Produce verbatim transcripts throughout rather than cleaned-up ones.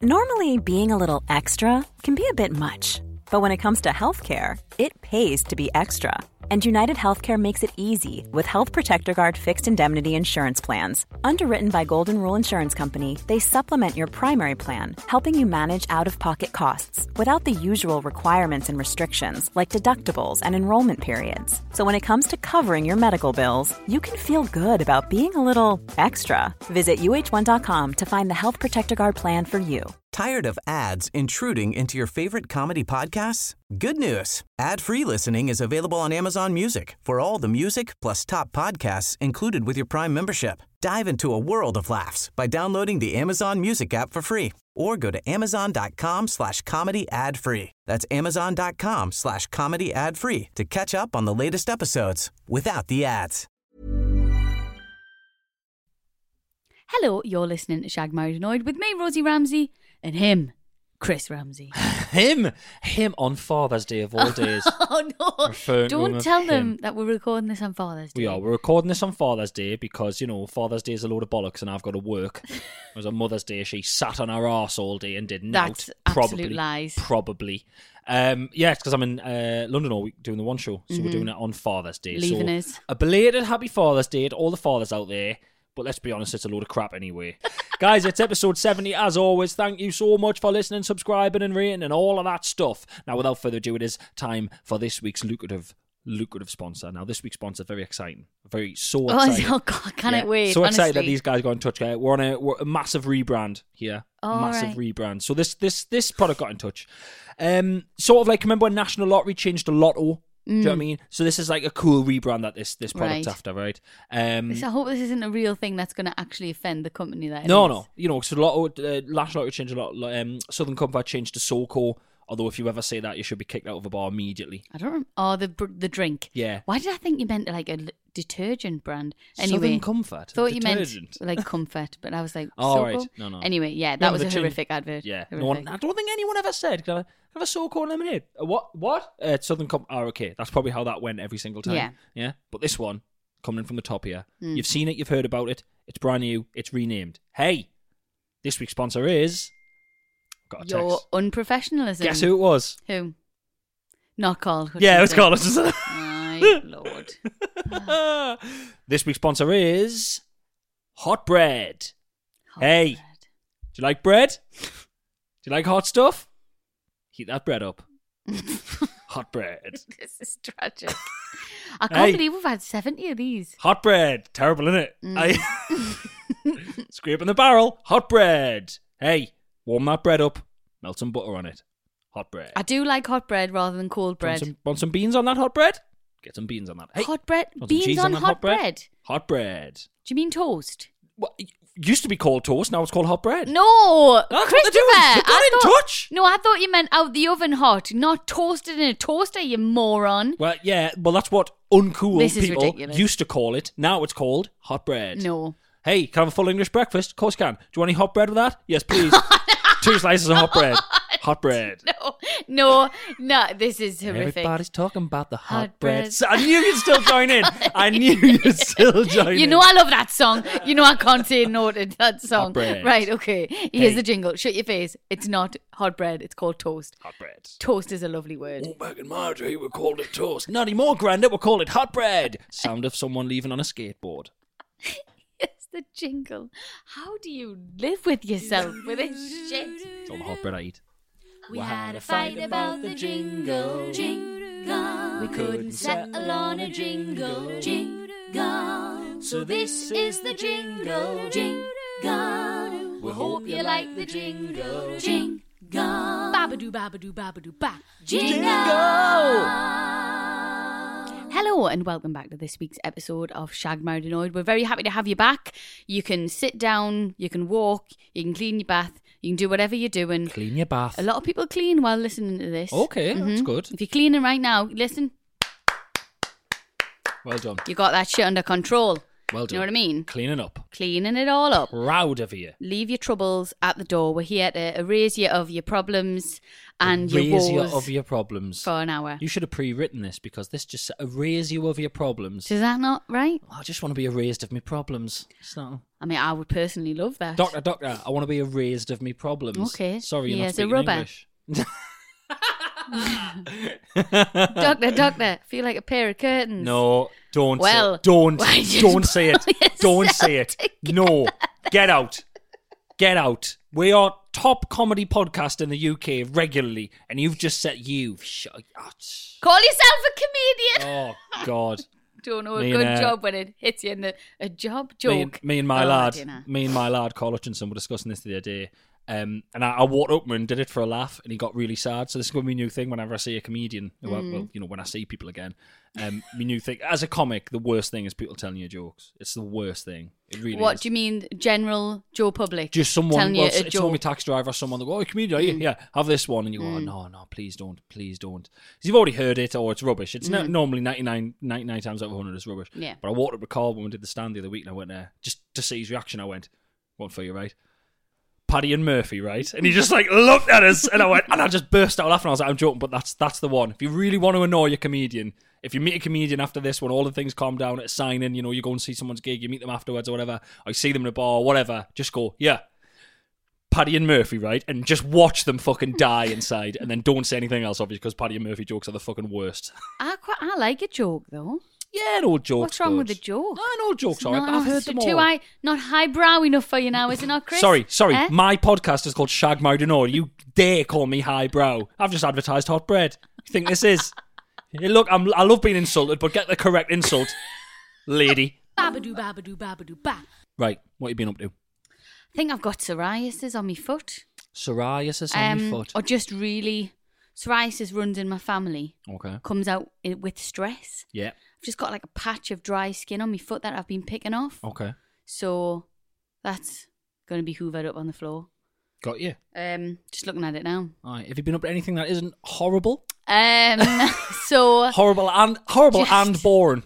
Normally, being a little extra can be a bit much. But when it comes to healthcare, it pays to be extra. And United Healthcare makes it easy with Health Protector Guard fixed indemnity insurance plans. Underwritten by Golden Rule Insurance Company, they supplement your primary plan, helping you manage out-of-pocket costs without the usual requirements and restrictions like deductibles and enrollment periods. So when it comes to covering your medical bills, you can feel good about being a little extra. Visit U H one dot com to find the Health Protector Guard plan for you. Tired of ads intruding into your favorite comedy podcasts? Good news. Ad-free listening is available on Amazon Music for all the music plus top podcasts included with your Prime membership. Dive into a world of laughs by downloading the Amazon Music app for free or go to amazon.com slash comedy ad free. That's amazon.com slash comedy ad free to catch up on the latest episodes without the ads. Hello, you're listening to Shag Married Annoyed with me, Rosie Ramsey, and him, Chris Ramsey. him? Him on Father's Day of all days. Oh, no. Referring to Don't him tell of them him. that we're recording this on Father's Day. We are. We're recording this on Father's Day because, you know, Father's Day is a load of bollocks and I've got to work. It was on Mother's Day. She sat on her arse all day and did That's nout. absolute Probably. lies. Probably. Um, yeah, it's because I'm in uh, London all week doing the one show. So Mm-hmm. we're doing it on Father's Day. Leaving so us. A belated happy Father's Day to all the fathers out there. But let's be honest, it's a load of crap anyway. Guys, it's episode seventy. As always, thank you so much for listening, subscribing and rating and all of that stuff. Now, without further ado, it is time for this week's lucrative lucrative sponsor. Now, this week's sponsor, very exciting. Very, so Oh, exciting. oh God, can Yeah, it wait? So excited that honestly. these guys got in touch. Uh, We're on a, we're a massive rebrand here. Oh, massive right. rebrand. So this this this product got in touch. Um, sort of like, remember when National Lottery changed to Lotto? Do you know what I mean? So this is like a cool rebrand that this this product's Right. after, right? Um, So I hope this isn't a real thing that's going to actually offend the company that it no, is. no. You know, so Lotto, uh, National Lottery changed a lot. Um, Southern Comfort changed to SoCo. Although if you ever say that, you should be kicked out of a bar immediately. I don't remember. Oh, the br- the drink. Yeah. Why did I think you meant like a l- detergent brand? Anyway, Southern Comfort. thought detergent. you meant like comfort, but I was like, Oh, Soko? right. No, no. Anyway, yeah, that Remember was the a chin- horrific advert. Yeah. Horrific. No one, I don't think anyone ever said, can I have, can I have a SoCo and lemonade? Uh, what? What? Uh, Southern Comfort. Oh, okay. That's probably how that went every single time. Yeah. Yeah. But this one, coming in from the top here, Mm. you've seen it, you've heard about it. It's brand new. It's renamed. Hey, this week's sponsor is... Got a Your text. unprofessionalism. Guess who it was? Who? Not Carl Hutchinson. Yeah, it was Carlos. My lord. This week's sponsor is Hot Bread. Hot Hey. bread. Do you like bread? Do you like hot stuff? Heat that bread up. Hot bread. This is tragic. I can't Hey. believe we've had seventy of these. Hot bread. Terrible, isn't it? Mm. I... Scraping the barrel. Hot bread. Hey, warm that bread up. Melt some butter on it. Hot bread. I do like hot bread rather than cold Want bread. some, want some beans on that hot bread? Get some beans on that. Hey, Hot bread? want some Beans cheese on that hot bread? Hot bread. Do you mean toast? Well, it used to be called toast. Now it's called hot bread. No, That's what Christopher. they're doing. They got I in thought- touch. No, I thought you meant out the oven hot, not toasted in a toaster, you moron. Well, yeah, well, that's what uncool This is people ridiculous. used to call it. Now it's called hot bread. No. Hey, can I have a full English breakfast? Of course you can. Do you want any hot bread with that? Yes, please. Two slices of hot bread. Hot bread. No, no, no, this is horrific. Everybody's talking about the hot, Hot bread. bread. So I knew you'd still join in. I knew you'd still join in. You know I love that song. You know I can't say no to that song. bread. Right, okay. Here's Hey. the jingle. Shut your face. It's not hot bread. It's called toast. Hot bread. Toast is a lovely word. Oh, back in my day, we called it toast. Not anymore, Grandad. We call it hot bread. Sound of someone leaving on a skateboard. It's the jingle. How do you live with yourself with this shit? It's all the hot bread I eat. We had a fight about the jingle, jingle. We couldn't settle on a jingle, jingle. So this is the jingle, jingle. We hope you like the jingle, jingle. Babadoo, babadoo, babadoo, ba. Jingle. Hello and welcome back to this week's episode of Shag Married Annoyed. We're very happy to have you back. You can sit down, you can walk, you can clean your bath, you can do whatever you're doing. Clean your bath. A lot of people clean while listening to this. Okay, that's good. If you're cleaning right now, listen, Well done. you got that shit under control. Well done. You know what I mean? Cleaning up. Cleaning it all up. Proud of you. Leave your troubles at the door. We're here to erase you of your problems and your Erase you woes of your problems. for an hour. You should have pre-written this because this just said, erase you of your problems. Is that not right? I just want to be erased of my problems. It's not... I mean, I would personally love that. Doctor, doctor, I want to be erased of my problems. Okay. Sorry, you're Here's not a speaking rubber. English. Doctor, doctor, feel like a pair of curtains. No, don't Well, say don't why just don't say it. pull Don't yourself say it. No. Get out. Get out. We are top comedy podcast in the U K regularly, and you've just said you've shut out. Call yourself a comedian. Oh God. Don't know a Me good and, uh, job when it hits you in the a job Me joke. and, me and my Oh, lad, dinner. me and my lad Carl Hutchinson were discussing this the other day. Um, and I, I walked up and did it for a laugh, and he got really sad. So this is going to be a new thing whenever I see a comedian. Well, Mm. well, you know, when I see people again. Um, my new thing as a comic, the worst thing is people telling you jokes. It's the worst thing. It really What is. do you mean, general Joe Public? Just someone, telling well, you it's, a it's joke. normally taxi driver or someone that go, oh, a comedian, are you? Yeah, have this one. And you go, oh, no, no, please don't, please don't. 'Cause you've already heard it or it's rubbish. It's not normally ninety-nine, ninety-nine times out of one hundred it's rubbish. Yeah. But I walked up with Carl when we did the stand the other week and I went there, just to see his reaction, I went, one for you, right? Paddy and Murphy, right? And he just like looked at us and I went, and I just burst out laughing. I was like, I'm joking, but that's that's the one. If you really want to annoy a comedian, if you meet a comedian after this, when all the things calm down at a signing, you know, you go and see someone's gig, you meet them afterwards or whatever, or you see them in a bar or whatever, just go, yeah, Paddy and Murphy, right? And just watch them fucking die inside and then don't say anything else, obviously, because Paddy and Murphy jokes are the fucking worst. I quite, I like a joke though. Yeah, an old joke. What's wrong with the joke? No, an old joke's It's alright, not- but I've heard it's them too all. high, not highbrow enough for you now, is it not, Chris? Sorry, sorry. Eh? My podcast is called Shag Married and All. You dare call me highbrow? I've just advertised hot bread. You think this is? Hey, look, I'm, I love being insulted, but get the correct insult, lady. Babadoo, babadoo, babadoo, ba. Right, what you been up to? I think I've got psoriasis on my foot. Psoriasis on Um, my foot. Or just really, psoriasis runs in my family. Okay. Comes out i- with stress. Yeah. I've just got like a patch of dry skin on my foot that I've been picking off. Okay. So that's going to be hoovered up on the floor. Got you. Um, just looking at it now. All right. Have you been up to anything that isn't horrible? Um, so Horrible and horrible Just- and boring.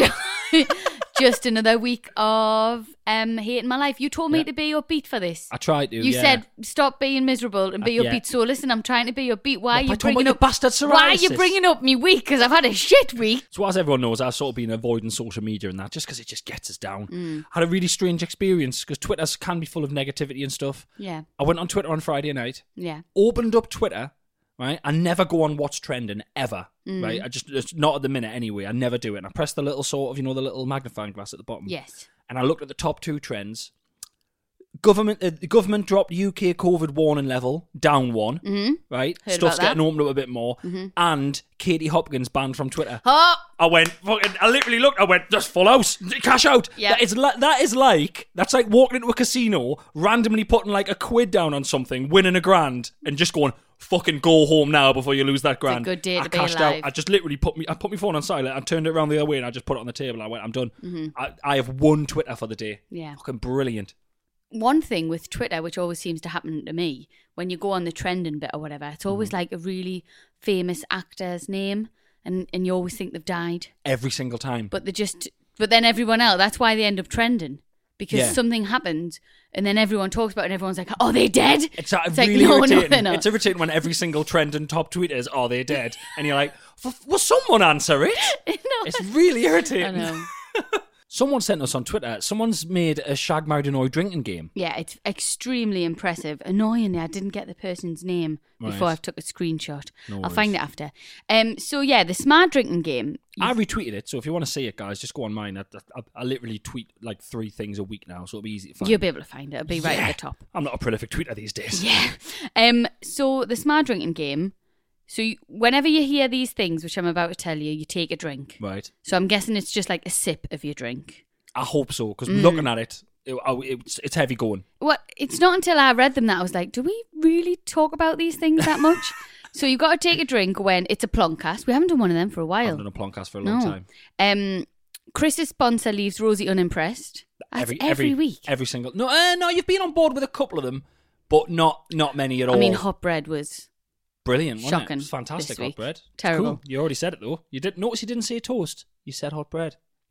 ju- just another week of um hating my life. You told me Yeah. to be upbeat for this. I tried to. You yeah. said stop being miserable and be Uh, yeah. upbeat. So listen, I'm trying to be upbeat. Why What, are by you talking bringing about up your bastard Why are you psoriasis? bringing up me week? Because I've had a shit week. So as everyone knows, I've sort of been avoiding social media and that just because it just gets us down. Mm. I had a really strange experience because Twitter can be full of negativity and stuff. Yeah, I went on Twitter on Friday night, yeah. opened up Twitter, right? I never go on what's trending ever, Mm. right? I just, it's not at the minute anyway. I never do it. And I pressed the little sort of, you know, the little magnifying glass at the bottom. Yes. And I looked at the top two trends. Government, uh, the government dropped U K COVID warning level down one, Mm-hmm. right? Heard Stuff's about that. getting opened up a bit more. Mm-hmm. And Katie Hopkins banned from Twitter. Oh, I went, fucking, I literally looked, I went, just full house, cash out. Yeah. That is, li- that is like, that's like walking into a casino, randomly putting like a quid down on something, winning a grand, and just going, fucking go home now before you lose that grand. good day I to be cashed alive. out. I just literally put me, I put my phone on silent, I turned it around the other way, and I just put it on the table. I went, I'm done. Mm-hmm. I, I have won Twitter for the day. Yeah. Fucking brilliant. one thing with Twitter, which always seems to happen to me, when you go on the trending bit or whatever, it's always Mm-hmm. like a really famous actor's name, and, and you always think they've died. Every single time. But they just, but then everyone else, that's why they end up trending. Because Yeah. something happened, and then everyone talks about it, and everyone's like, oh, they dead? It's, uh, It's like, really no, no, irritating. they're not. It's irritating when every single trend and top tweet is, "Are they dead?" And you're like, "F- "Will someone answer it?" No. It's really I irritating. know. Someone sent us on Twitter. Someone's made a Shag Married Annoy drinking game. Yeah, it's extremely impressive. Annoyingly, I didn't get the person's name before Right. I took a screenshot. No I'll worries. find it after. Um, so yeah, the smart drinking game. I retweeted it, so if you want to see it, guys, just go on mine. I, I, I literally tweet like three things a week now, so it'll be easy to find. You'll be able to find it. It'll be right Yeah. at the top. I'm not a prolific tweeter these days. Yeah. Um. So the smart drinking game. So you, whenever you hear these things, which I'm about to tell you, you take a drink. Right. So I'm guessing it's just like a sip of your drink. I hope so, because Mm. looking at it, it, oh, it's, it's heavy going. Well, it's not until I read them that I was like, do we really talk about these things that much? So you've got to take a drink when it's a ploncast. We haven't done one of them for a I've while. done a ploncast for a long No. time. Um, Chris's sponsor leaves Rosie unimpressed. That's every, week. Every single. No, uh, no, you've been on board with a couple of them, but not not many at all. I mean, hot bread was Brilliant, wasn't shocking it? It was fantastic this hot week. bread. It's Terrible. cool. You already said it though. You didn't notice you didn't say toast. You said hot bread.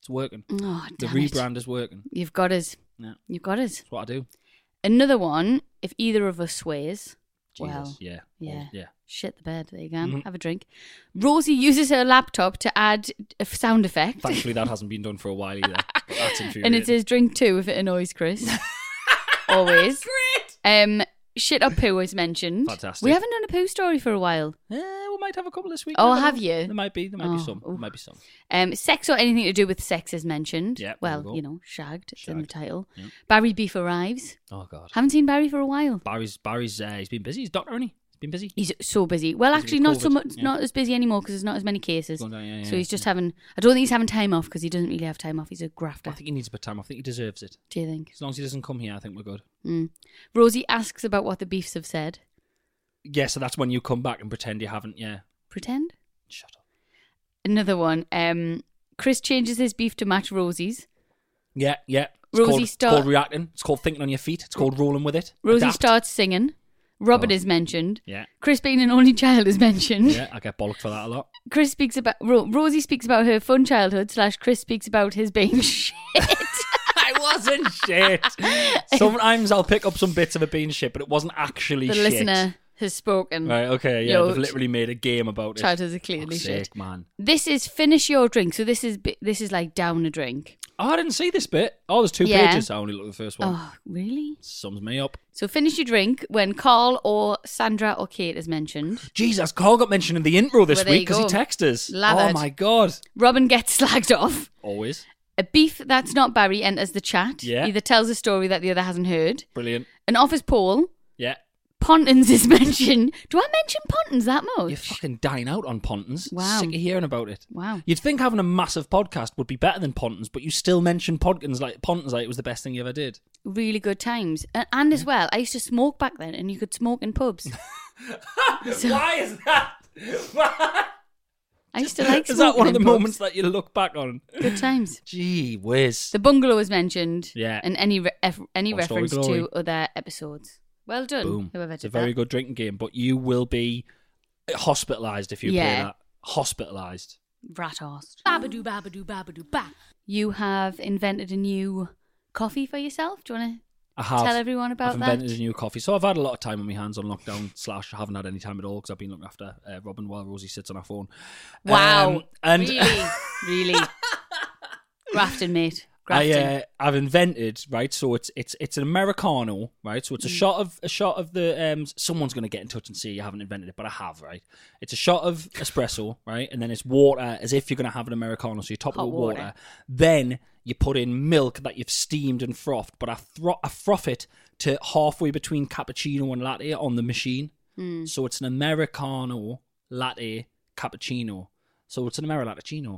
It's working. Oh, The damn it. rebrand is working. You've got us. Yeah. You've got us. That's what I do. Another one, if either of us swears, Jesus. well, yeah. yeah. Oh, yeah. shit the bed. There you go. Mhm. Have a drink. Rosie uses her laptop to add a sound effect. Thankfully, that hasn't been done for a while either. But that's infuriating. And it says drink two if it annoys Chris. Always. Great. Um, shit or poo is mentioned. Fantastic. We haven't done a poo story for a while. Eh, we might have a couple this week. Oh, Never have know. you? There might be. There might Oh, be some. oof. There might be some. Um, sex or anything to do with sex is mentioned. Yeah, there Well, we go. you know, shagged. It's in the Shagged. title. Yeah. Barry Beef arrives. Oh God. Haven't seen Barry for a while. Barry's Barry's uh, he's been busy. He's doctor, isn't he? He's been busy. He's so busy. Well, Busy actually, with not so COVID, much. yeah. Not as busy anymore because there's not as many cases. Going down, yeah, so yeah, he's just yeah. having. I don't think he's having time off because he doesn't really have time off. He's a grafter. I think he needs a bit of time. I think he deserves it. Do you think? As long as he doesn't come here, I think we're good. Mm. Rosie asks about what the beefs have said. Yeah, so that's when you come back and pretend you haven't. Yeah. Pretend. Shut up. Another one. Um, Chris changes his beef to match Rosie's. Yeah, yeah. It's Rosie called, start- it's called reacting. It's called thinking on your feet. It's called rolling with it. Rosie Adapt. starts singing. Robin Oh. is mentioned. Yeah. Chris being an only child is mentioned. Yeah, I get bollocked for that a lot. Chris speaks about Ro- Rosie speaks about her fun childhood. Slash Chris speaks about his being shit. I wasn't shit. Sometimes I'll pick up some bits of it being shit, but it wasn't actually The shit. listener has spoken. Right, okay, yeah. Yo, They've literally made a game about it. Childhood is clearly Fuck's shit. sake, man. This is finish your drink. So this is bi- this is like down a drink. Oh, I didn't see this bit. Oh, there's two Yeah. pages. I only looked at the first one. Oh, really? Sums me up. So finish your drink when Carl or Sandra or Kate is mentioned. Jesus, Carl got mentioned in the intro this Well, there week you because he go. texted us. Lathered. Oh my god. Robin gets slagged off. Always. A beef that's not Barry enters the chat. Yeah. Either tells a story that the other hasn't heard. Brilliant. An office poll. Yeah. Pontins is mentioned. Do I mention Pontins that much? You're fucking dying out on Pontins. Wow. Sick of hearing about it. Wow. You'd think having a massive podcast would be better than Pontins, but you still mention Pontins like Pontins like it was the best thing you ever did. Really good times. And, and as well, I used to smoke back then and you could smoke in pubs. So- Why is that? I used to like Is smoking that one of in the pubs. moments that you look back on? Good times. Gee whiz. The bungalow is mentioned. Yeah. And any re- ef- any One story reference glory. to other episodes. Well done. Boom. Whoever It's a did very that. good drinking game, but you will be hospitalised if you play Yeah. that. Hospitalised. Rat-arsed. Babadoo, babadoo, babadoo, ba. You have invented a new coffee for yourself. Do you want I to have. tell everyone about I've that? invented a new coffee. So I've had a lot of time on my hands on lockdown, slash I haven't had any time at all because I've been looking after uh, Robin while Rosie sits on her phone. Wow. Um, and Really? Really? Grafton, mate. I, Grafton. uh, I've invented, right, so it's it's it's an Americano, right, so it's a Mm. shot of a shot of the um someone's going to get in touch and say you haven't invented it, but I have, right. It's a shot of espresso, right, and then it's water as if you're going to have an Americano, so you top Hot it with water. water. Then you put in milk that you've steamed and frothed, but I, thro- I froth it to halfway between cappuccino and latte on the machine, Mm. so it's an Americano latte cappuccino, so it's an Amerilatino.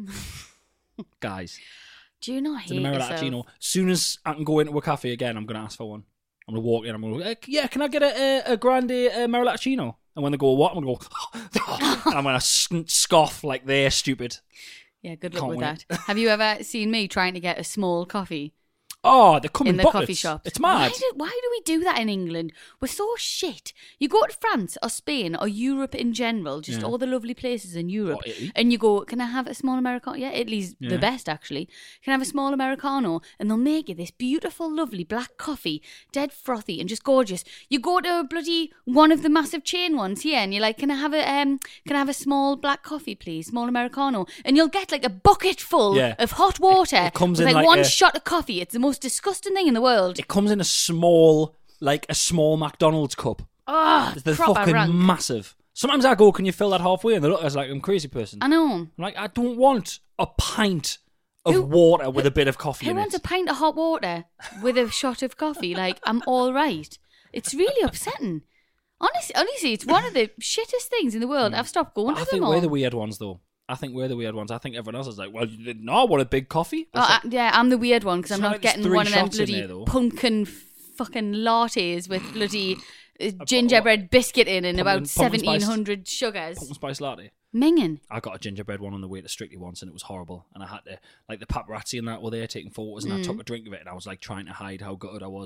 Guys. Do you not It's hate an yourself? Amerilatino. As soon as I can go into a cafe again, I'm going to ask for one. I'm going to walk in. I'm going to go, uh, yeah, can I get a, a, a grande uh, Amerilatino? And when they go, what? I'm going to go, and I'm going to scoff like they're stupid. Yeah, good luck Can't with wait. that. Have you ever seen me trying to get a small coffee Oh, they come in, in the buckets. coffee shops? It's mad. Why do, why do we do that in England? We're so shit. You go to France or Spain or Europe in general, just Yeah. all the lovely places in Europe, Or Italy. and you go, can I have a small Americano? Yeah, Italy's Yeah. the best, actually. Can I have a small Americano? And they'll make you this beautiful, lovely black coffee, dead frothy and just gorgeous. You go to a bloody one of the massive chain ones here, and you're like, can I have a um, can I have a small black coffee, please, small Americano? And you'll get like a bucket full Yeah. of hot water It- it comes with in like, like one a- shot of coffee. It's the most disgusting thing in the world. It comes in a small, like a small McDonald's cup. Oh, They're proper fucking rank. massive. Sometimes I go, can you fill that halfway? And they look at us like I'm a crazy person. I know. I'm like, I don't want a pint of Who- water with a bit of coffee Who in wants it. a pint of hot water with a shot of coffee? Like, I'm all right. It's really upsetting. Honestly, honestly, it's one of the shittest things in the world. I've stopped going I to think them we're all. the weird ones, though. I think we're the weird ones. I think everyone else is like, well, you didn't know I want a big coffee. Oh, It's I, like, yeah, I'm the weird one because I'm It's not not like there's getting three one of them shots in bloody there, though. pumpkin fucking lattes with bloody uh, gingerbread biscuit in and Pumpkin- about pumpkin spice. seventeen hundred sugars. pumpkin spice latte. Minging. I got a gingerbread one on the way to Strictly once, and it was horrible. And I had to, like, the paparazzi and that were there taking photos, and I Mm. took a drink of it, and I was like trying to hide how gutted I was. It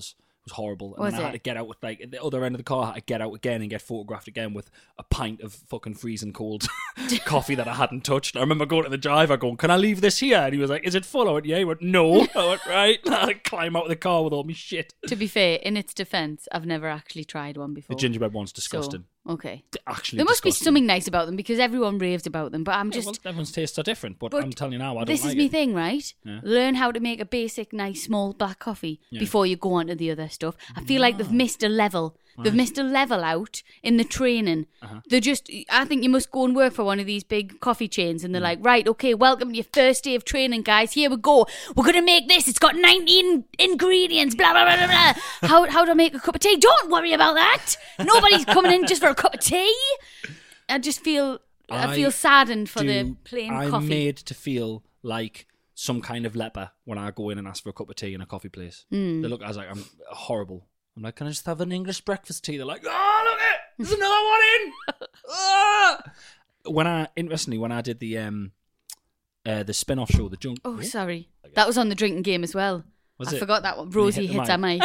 was horrible. And Was then I had it? to get out with, like, at the other end of the car, I had to get out again and get photographed again with a pint of fucking freezing cold coffee that I hadn't touched. I remember going to the driver going, can I leave this here? And he was like, is it full? I went, yeah. He went, no. I went, right. I had to climb out of the car with all my shit. To be fair, in its defence, I've never actually tried one The before. gingerbread one's disgusting. So, okay. Actually There must disgusting. be something nice about them because everyone raves about them. But I'm Yeah, just. well, everyone's tastes are different, but, But I'm telling you now, I don't this like is my it. thing, right? Yeah. Learn how to make a basic, nice, small black coffee Yeah. before you go on to the other stuff. I feel like they've missed a level. They've missed a level out in the training. Uh-huh. They're just, I think you must go and work for one of these big coffee chains and they're Mm. like, right, okay, welcome to your first day of training, guys. Here we go. We're going to make this. It's got nineteen ingredients, blah, blah, blah, blah, blah. How, how do I make a cup of tea? Don't worry about that. Nobody's coming in just for a cup of tea. I just feel, I, I feel saddened for the Do- plain I'm coffee. made to feel like some kind of leper when I go in and ask for a cup of tea in a coffee place. Mm. They look as like I'm horrible. I'm like, can I just have an English breakfast tea? They're like, oh, look it, there's another one in. Ah! When I, interestingly, when I did the um, uh, the spin-off show, The Junk. Oh, sorry. That was on the drinking game as well. Was I it? forgot that one. Rosie hit the hits her mic.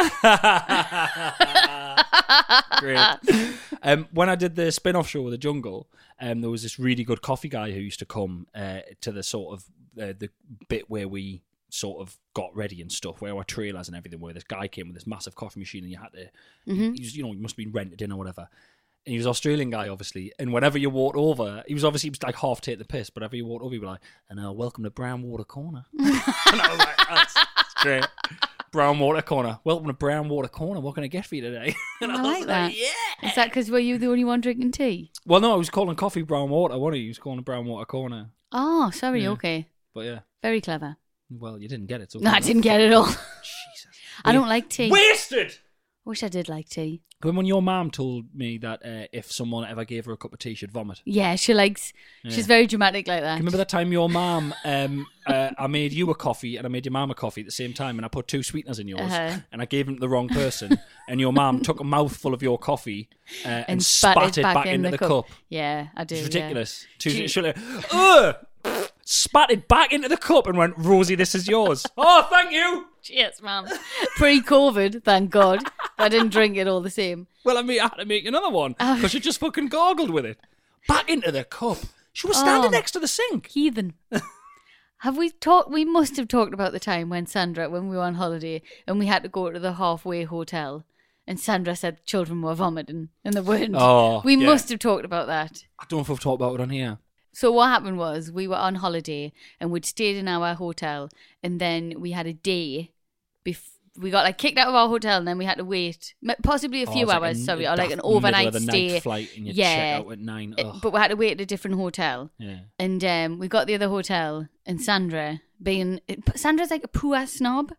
mic. Great. Um, when I did the spin-off show with The Jungle, um, there was this really good coffee guy who used to come uh, to the sort of uh, the bit where we sort of got ready and stuff, where our trailers and everything, where this guy came with this massive coffee machine and you had to, Mm-hmm. he was, you know, he must have been rented in or whatever. And he was an Australian guy, obviously. And whenever you walked over, he was obviously he was like half taking the piss, but whenever you walked over, he'd be like, and uh, welcome to Brown Water Corner. And I was like, that's, that's great. Brown Water Corner. Welcome to Brown Water Corner. What can I get for you today? And I was like that. yeah. Is that because were you the only one drinking tea? Well, no, I was calling coffee brown water, wasn't he? He was calling it Brown Water Corner. Oh, sorry. Yeah. Okay. But yeah, Very clever. well, you didn't get it. So No, I didn't get it all. Jesus. I don't like tea. Wasted! Wish I did like tea. When when your mum told me that uh, if someone ever gave her a cup of tea, she'd vomit. Yeah, she likes. She's Yeah. very dramatic like that. Remember that time your mum, um, uh, I made you a coffee and I made your mum a coffee at the same time, and I put two sweeteners in yours, Uh-huh. and I gave them to the wrong person, and your mum took a mouthful of your coffee uh, and, And spat, it back, in into the, the cup. Yeah, I do. It's yeah. ridiculous. Two, She- she'll like, ugh! Spat it back into the cup and went, Rosie, this is yours. Oh, thank you. Cheers, ma'am. Pre-COVID, thank God. I didn't drink it all the same. Well, I mean, I had to make another one Oh. because she just fucking gargled with it. Back into the cup. She was standing Oh. next to the sink. Heathen. Have we talked? We must have talked about the time when Sandra, when we were on holiday, and we had to go to the halfway hotel, and Sandra said children were vomiting, and they weren't. Oh, we yeah. must have talked about that. I don't know if we've talked about it on here. So what happened was we were on holiday and we'd stayed in our hotel, and then we had a day. Bef- we got like kicked out of our hotel, and then we had to wait m- possibly a Oh, few it's like hours, a- sorry, a or like daft an overnight middle of the stay. night flight and you yeah, check out at nine. Uh, Ugh. but we had to wait at a different hotel. Yeah. And um, we got the other hotel, and Sandra, being Sandra's like a poor snob.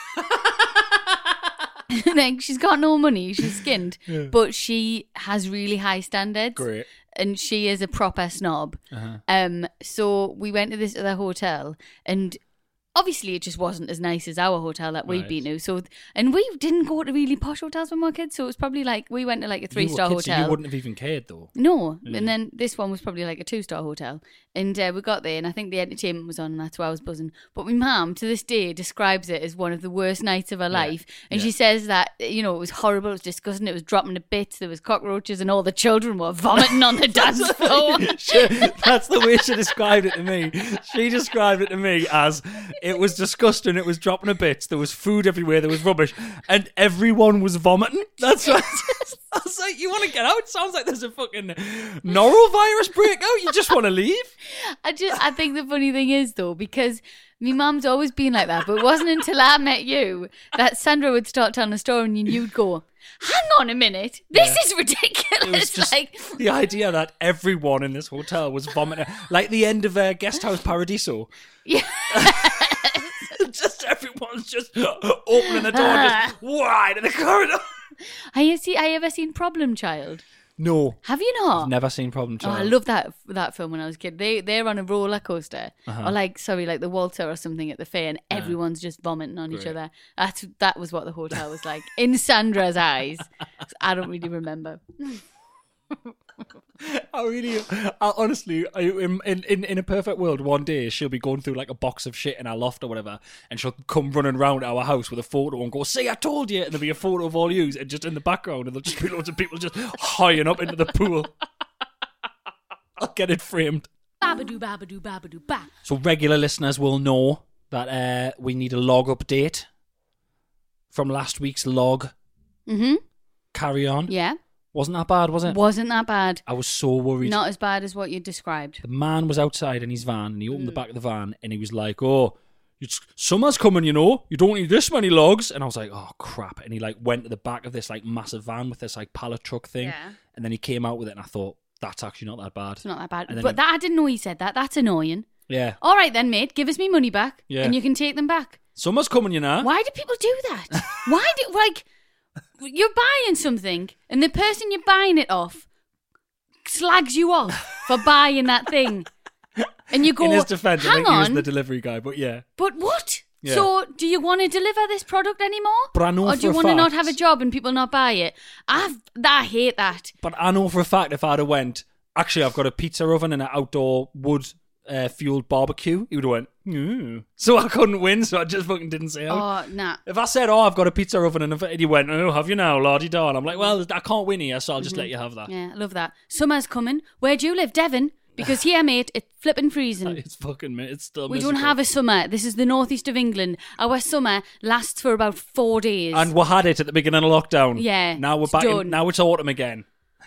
Like she's got no money, she's skinned, Yeah. but she has really high standards. Great. And she is a proper snob. Uh-huh. Um, so we went to this other hotel, and obviously it just wasn't as nice as our hotel that we'd Right. been to. So, and we didn't go to really posh hotels when we were kids, so it was probably like we went to like a three star you were kids, so hotel. you wouldn't have even cared though. No, Yeah. and then this one was probably like a two-star hotel, and uh, we got there, and I think the entertainment was on, and that's why I was buzzing. But my mum, to this day, describes it as one of the worst nights of her life, and Yeah. she says that you know it was horrible, it was disgusting, it was dropping to bits, there was cockroaches, and all the children were vomiting on the dance floor. She- that's the way she described it to me. She described it to me as it was disgusting, it was dropping to bits, there was food everywhere, there was rubbish, and everyone was vomiting. That's what I was like, you want to get out? Sounds like there's a fucking norovirus breakout. You just want to leave? I just, I think the funny thing is though, because my mum's always been like that, but it wasn't until I met you that Sandra would start telling a story, and you'd go, "Hang on a minute, this Yeah. is ridiculous!" It was just like, the idea that everyone in this hotel was vomiting, like the end of uh, Guest House Paradiso. yeah. Just everyone's just opening the door, just wide in the corridor. Have you see? I ever seen Problem Child? No, Have you not? I've never seen Problem Oh, Child. I love that that film when I was a kid. They they're on a roller coaster, Uh-huh. or like sorry, like the Waltzer or something at the fair, and everyone's just vomiting on each Great. other. That's that was what the hotel was like in Sandra's eyes. I don't really remember. I really, I honestly, I, in, in in a perfect world, one day she'll be going through like a box of shit in our loft or whatever, and she'll come running round our house with a photo and go, "See, I told you!" And there'll be a photo of all yous, and just in the background, and there'll just be loads of people just high up into the pool. I'll get it framed. Babadoo, babadoo, babadoo, ba. So regular listeners will know that uh, we need a log update from last week's log. Mm-hmm. Carry on. Yeah. Wasn't that bad, was it? Wasn't that bad. I was so worried. Not as bad as what you described. The man was outside in his van, and he opened mm. the back of the van, and he was like, "Oh, it's, summer's coming, you know. You don't need this many logs." And I was like, "Oh crap!" And he like went to the back of this like massive van with this like pallet truck thing, yeah. and then he came out with it, and I thought, "That's actually not that bad." It's not that bad. But he, that I didn't know he said that. That's annoying. Yeah. All right then, mate. Give us me money back, yeah. and you can take them back. Summer's coming, you know. Why do people do that? Why do like? You're buying something, and the person you're buying it off slags you off for buying that thing, and you go, in his defense, I hang think he was on, the delivery guy, but yeah. But what? Yeah. So, do you want to deliver this product anymore? But I know or for do you a want to not fact- have a job and people not buy it? I've, I hate that. But I know for a fact if I'd have went, actually, I've got a pizza oven and an outdoor wood uh, fueled barbecue, he would have went, mm. So I couldn't win, so I just fucking didn't say out. Oh, nah. If I said, "Oh, I've got a pizza oven," and if he went, "Oh, have you now, Lordy da?" and I'm like, "Well, I can't win here, so I'll just Mm-hmm. let you have that." Yeah, I love that. Summer's coming. Where do you live? Devon? Because here, mate, it's flipping freezing. It's fucking, it's still We miserable. don't have a summer. This is the northeast of England. Our summer lasts for about four days. And we had it at the beginning of lockdown. Yeah, Now we're it's back. In, done. now it's autumn again.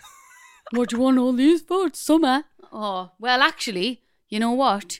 What do you want all these for? It's summer. Oh, well, actually, you know what?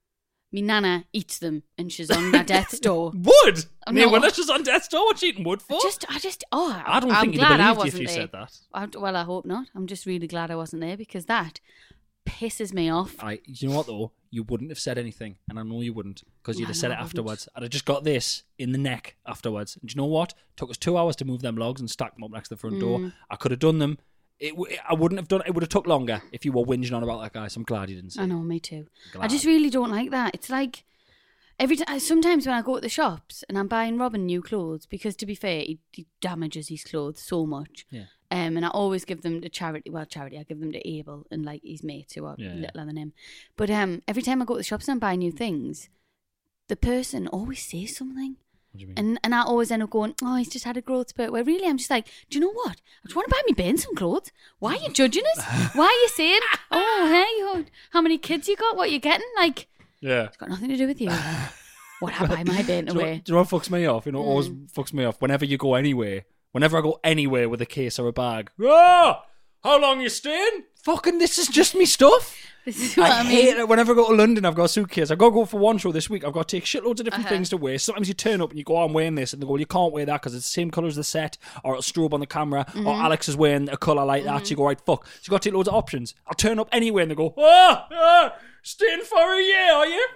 Me nana eats them, and she's on my death's door. Wood. Oh, No, no. well, that's just on death's door. What you eating wood for? Just, I just, oh, I don't I'm think you'd glad I have believed you if wasn't you there. said that. I, well, I hope not. I'm just really glad I wasn't there because that pisses me off. I, you know what though? You wouldn't have said anything, and I know you wouldn't, because you'd I have said know it I wouldn't. afterwards. I'd have just got this in the neck afterwards. And do you know what? It took us two hours to move them logs and stack them up next to the front Mm. door. I could have done them. It, w- I wouldn't have done. It would have took longer if you were whinging on about that guy. So I'm glad you didn't say. I know, me too. Glad. I just really don't like that. It's like every time. Sometimes when I go to the shops and I'm buying Robin new clothes, because to be fair, he, he damages his clothes so much. Yeah. Um, and I always give them to charity. Well, charity. I give them to Abel and like his mates who are Yeah, yeah. littler than him. But um, every time I go to the shops and buy new things, the person always says something. What do you mean? And and I always end up going, oh, he's just had a growth spurt. Where really, I'm just like, do you know what? I just want to buy me Ben some clothes. Why are you judging us? Why are you saying, oh, hey, oh, how many kids you got? What you getting? Like, Yeah. it's got nothing to do with you. What I buy my Ben Do you, know, away. do you know what fucks me off? You know, what always Mm. fucks me off. Whenever you go anywhere, whenever I go anywhere with a case or a bag, ah, how long you staying? Fucking, this is just me stuff. This is what I, I, mean. hate it. Whenever I go to London, I've got a suitcase. I've got to go for one show this week. I've got to take shitloads of different Uh-huh. things to wear. Sometimes you turn up and you go, oh, I'm wearing this. And they go, you can't wear that because it's the same colour as the set, or it'll strobe on the camera, Mm-hmm. or Alex is wearing a colour like that. So you go, right, fuck. So you got to take loads of options. I'll turn up anywhere and they go, ah, ah, staying for a year, are you?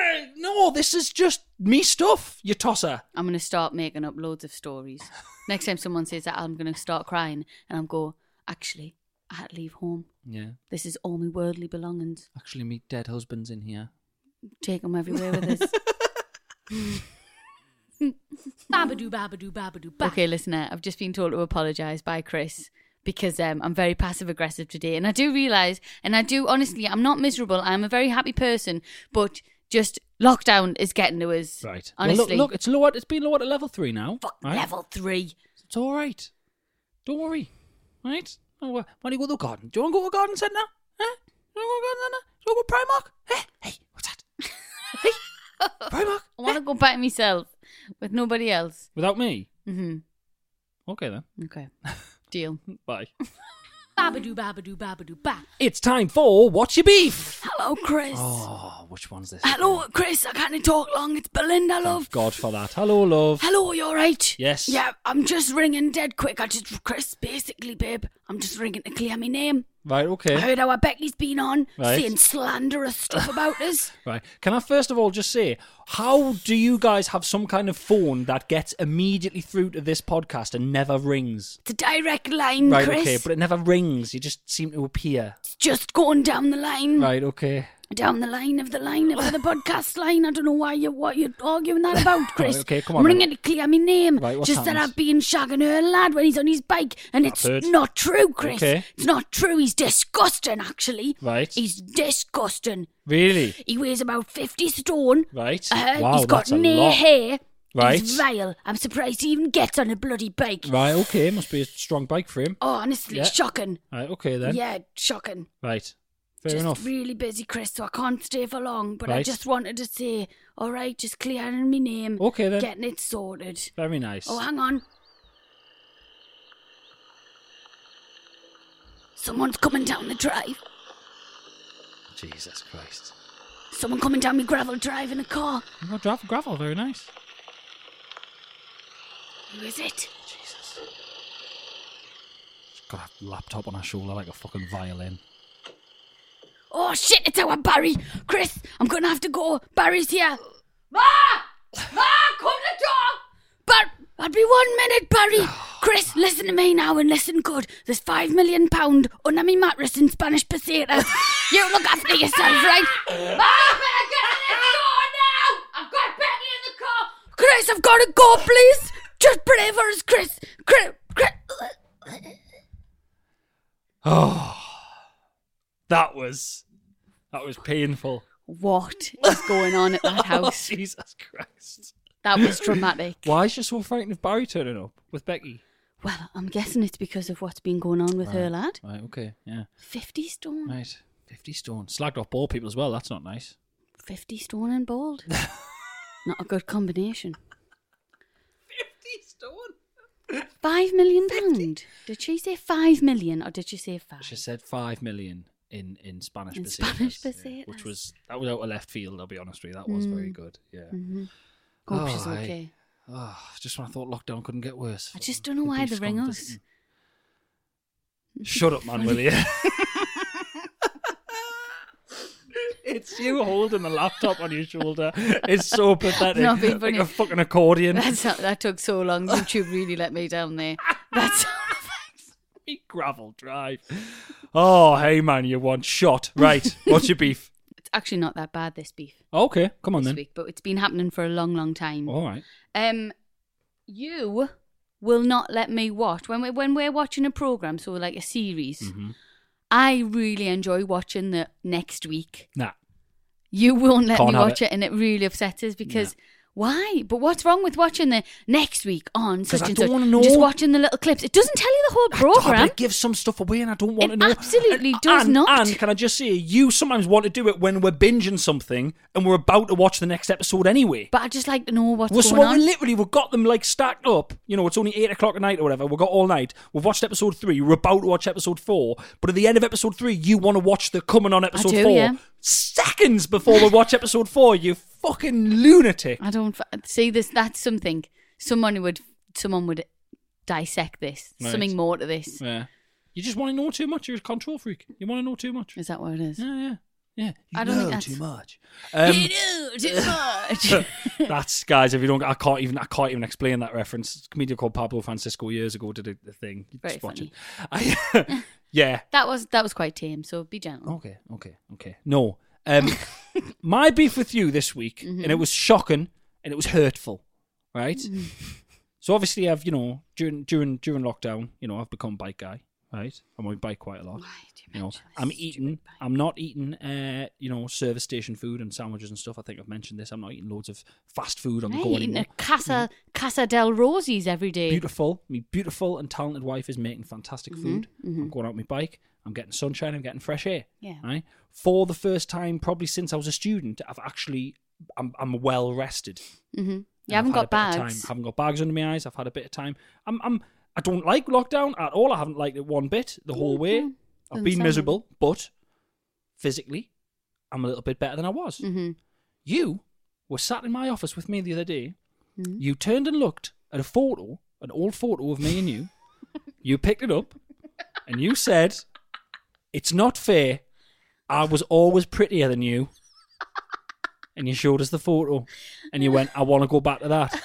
No, this is just me stuff, you tosser. I'm going to start making up loads of stories. Next time someone says that, I'm going to start crying. And I'm go, actually, I had to leave home. Yeah. This is all my worldly belongings. Actually, me dead husband's in here. Take them everywhere with us. Babadoo, babadoo, babadoo, ba. Okay, listener, I've just been told to apologise by Chris because um, I'm very passive aggressive today. And I do realise, and I do honestly, I'm not miserable. I'm a very happy person, but just lockdown is getting to us. Right. Honestly. Well, look, look, it's lowered. It's been lowered to level three now. Fuck, right? level three. It's all right. Don't worry. Right? Oh, why don't you go to the garden? Do you want to go to the garden centre? Huh? Do you want to go to the garden centre? Do you want to go to Primark? Hey, hey, what's that? Hey, Primark? I want to go by myself with nobody else. Without me? Mm-hmm. Okay then. Okay. Deal. Bye. Babadoo, babadoo, babadoo, ba. It's time for What's Your Beef? Hello, Chris. Oh, which one's this? Hello, Chris. I can't talk long. It's Belinda, love. Thank God for that. Hello, love. Hello, you alright? Yes. Yeah, I'm just ringing dead quick. I just, Chris, basically, babe, I'm just ringing to clear my name. Right, I okay. heard how Becky's been on, Right. saying slanderous stuff about us. Right. Can I first of all just say, how do you guys have some kind of phone that gets immediately through to this podcast and never rings? It's a direct line, Right, Chris. okay, but it never rings. You just seem to appear. It's just going down the line. Right, okay. down the line of the line of the podcast line. I don't know why you what you're arguing that about, Chris. Right, okay, come on I'm ringing then. to clear my name. Right, what's Just that happened? I've been shagging her lad when he's on his bike, and That's it's it. not true, Chris. Okay. It's not true. He's disgusting, actually. Right. He's disgusting. Really? He weighs about fifty stone. Right. Uh, Wow, he's got that's a no lot. hair. Right. He's vile. I'm surprised he even gets on a bloody bike. Right, okay. Must be a strong bike for him. Oh, honestly, Yeah. shocking. Right, okay then. Yeah, shocking. Right. Fair just enough. really busy, Chris, so I can't stay for long. But I Right. just wanted to say, all right, just clearing my name. Okay then. Getting it sorted. Very nice. Oh, hang on. Someone's coming down the drive. Jesus Christ. Someone coming down my gravel drive in a car. Oh, gravel, gravel, very nice. Who is it? Jesus. She's got a laptop on her shoulder like a fucking violin. Oh, shit, it's our Barry. Chris, I'm going to have to go. Barry's here. Ma! Ma, come to the door. Bar- I'll be one minute, Barry. Chris, listen to me now and listen good. There's five million pound under me mattress in Spanish pesetas. You look after yourself, right? Ma, I better get in this door now. I've got Becky in the car. Chris, I've got to go, please. Just pray for us, Chris. Chris, Chris. Oh. That was... That was painful. What is going on at that house? Oh, Jesus Christ. That was dramatic. Why is she so frightened of Barry turning up with Becky? Well, I'm guessing it's because of what's been going on with her lad. Right, okay, yeah. fifty stone. Right, fifty stone. Slagged off bald people as well, that's not nice. fifty stone and bald. Not a good combination. fifty stone? Five million pound. Did she say five million or did she say five? She said five million in, in Spanish In pesetas. Spanish yeah, pesetas. which was, that was out of left field, I'll be honest with you. That was very good, yeah. Mm-hmm. Hope Oh, she's I- okay. Oh, just when I thought lockdown couldn't get worse. I just don't know The why they beef's ring gone us. visiting. Shut up, man, will you? It's you holding the laptop on your shoulder. It's so pathetic. Not being like funny. a fucking accordion. That's not, that took so long. YouTube really let me down there. That's Gravel drive. Oh, hey, man, you want shot. Right, what's your beef? it's actually not that bad, this beef Okay, come on this then. week, but it's been happening for a long, long time. All right. Um, you will not let me watch when we when we're watching a program, so like a series. Mm-hmm. I really enjoy watching the next week. Nah. You won't let Can't me have watch it. and it really upsets us because why? But what's wrong with watching the next week on such I and don't such? wanna know. Just watching the little clips. It doesn't tell you the whole Oh, but program. it gives some stuff away and I don't want It to know. absolutely and, does and, not. And can I just say, you sometimes want to do it when we're binging something and we're about to watch the next episode anyway. But I just like to know what's Well, so going what on. we literally, we've got them like stacked up. You know, it's only eight o'clock at night or whatever. We've got all night. We've watched episode three. We're about to watch episode four. But at the end of episode three, you want to watch the coming on episode do, four. yeah. Seconds before we watch episode four, you fucking lunatic. I don't f- see this. That's something. Someone would. Someone would dissect this. Right. Something more to this. Yeah. You just want to know too much. You're a control freak. You want to know too much. Is that what it is? Yeah, yeah. Yeah. You I don't know think that's- too much. Um, You do too much. That's guys. If you don't, I can't even. I can't even explain that reference. It's a comedian called Pablo Francisco years ago did a, a thing. You Very just watch funny. it. I, yeah. That was that was quite tame. So be gentle. Okay. Okay. Okay. No. Um, my beef with you this week, Mm-hmm. and it was shocking and it was hurtful, right? So obviously, I've you know during during during lockdown, you know, I've become a bike guy, right? I'm on my bike quite a lot. Why do you You know, mention this I'm stupid eating. bike? I'm not eating. Uh, you know, service station food and sandwiches and stuff. I think I've mentioned this. I'm not eating loads of fast food on the Hey, go eating anymore. a Casa Casa del Rosie's every day. Beautiful. My beautiful and talented wife is making fantastic Mm-hmm, food. I'm going out on my bike. I'm getting sunshine. I'm getting fresh air. Yeah. Right. For the first time, probably since I was a student, I've actually. I'm. I'm well rested. Mm-hmm. You I've haven't had a got bit of time. bags. I haven't got bags under my eyes. I've had a bit of time. I'm. I'm. I don't like lockdown at all. I haven't liked it one bit the whole way. I've been Understandable. miserable, but physically, I'm a little bit better than I was. Mm-hmm. You were sat in my office with me the other day. Mm-hmm. You turned and looked at a photo, an old photo of me and you. You picked it up, and you said, "It's not fair. I was always prettier than you." And you showed us the photo, and you went, "I want to go back to that."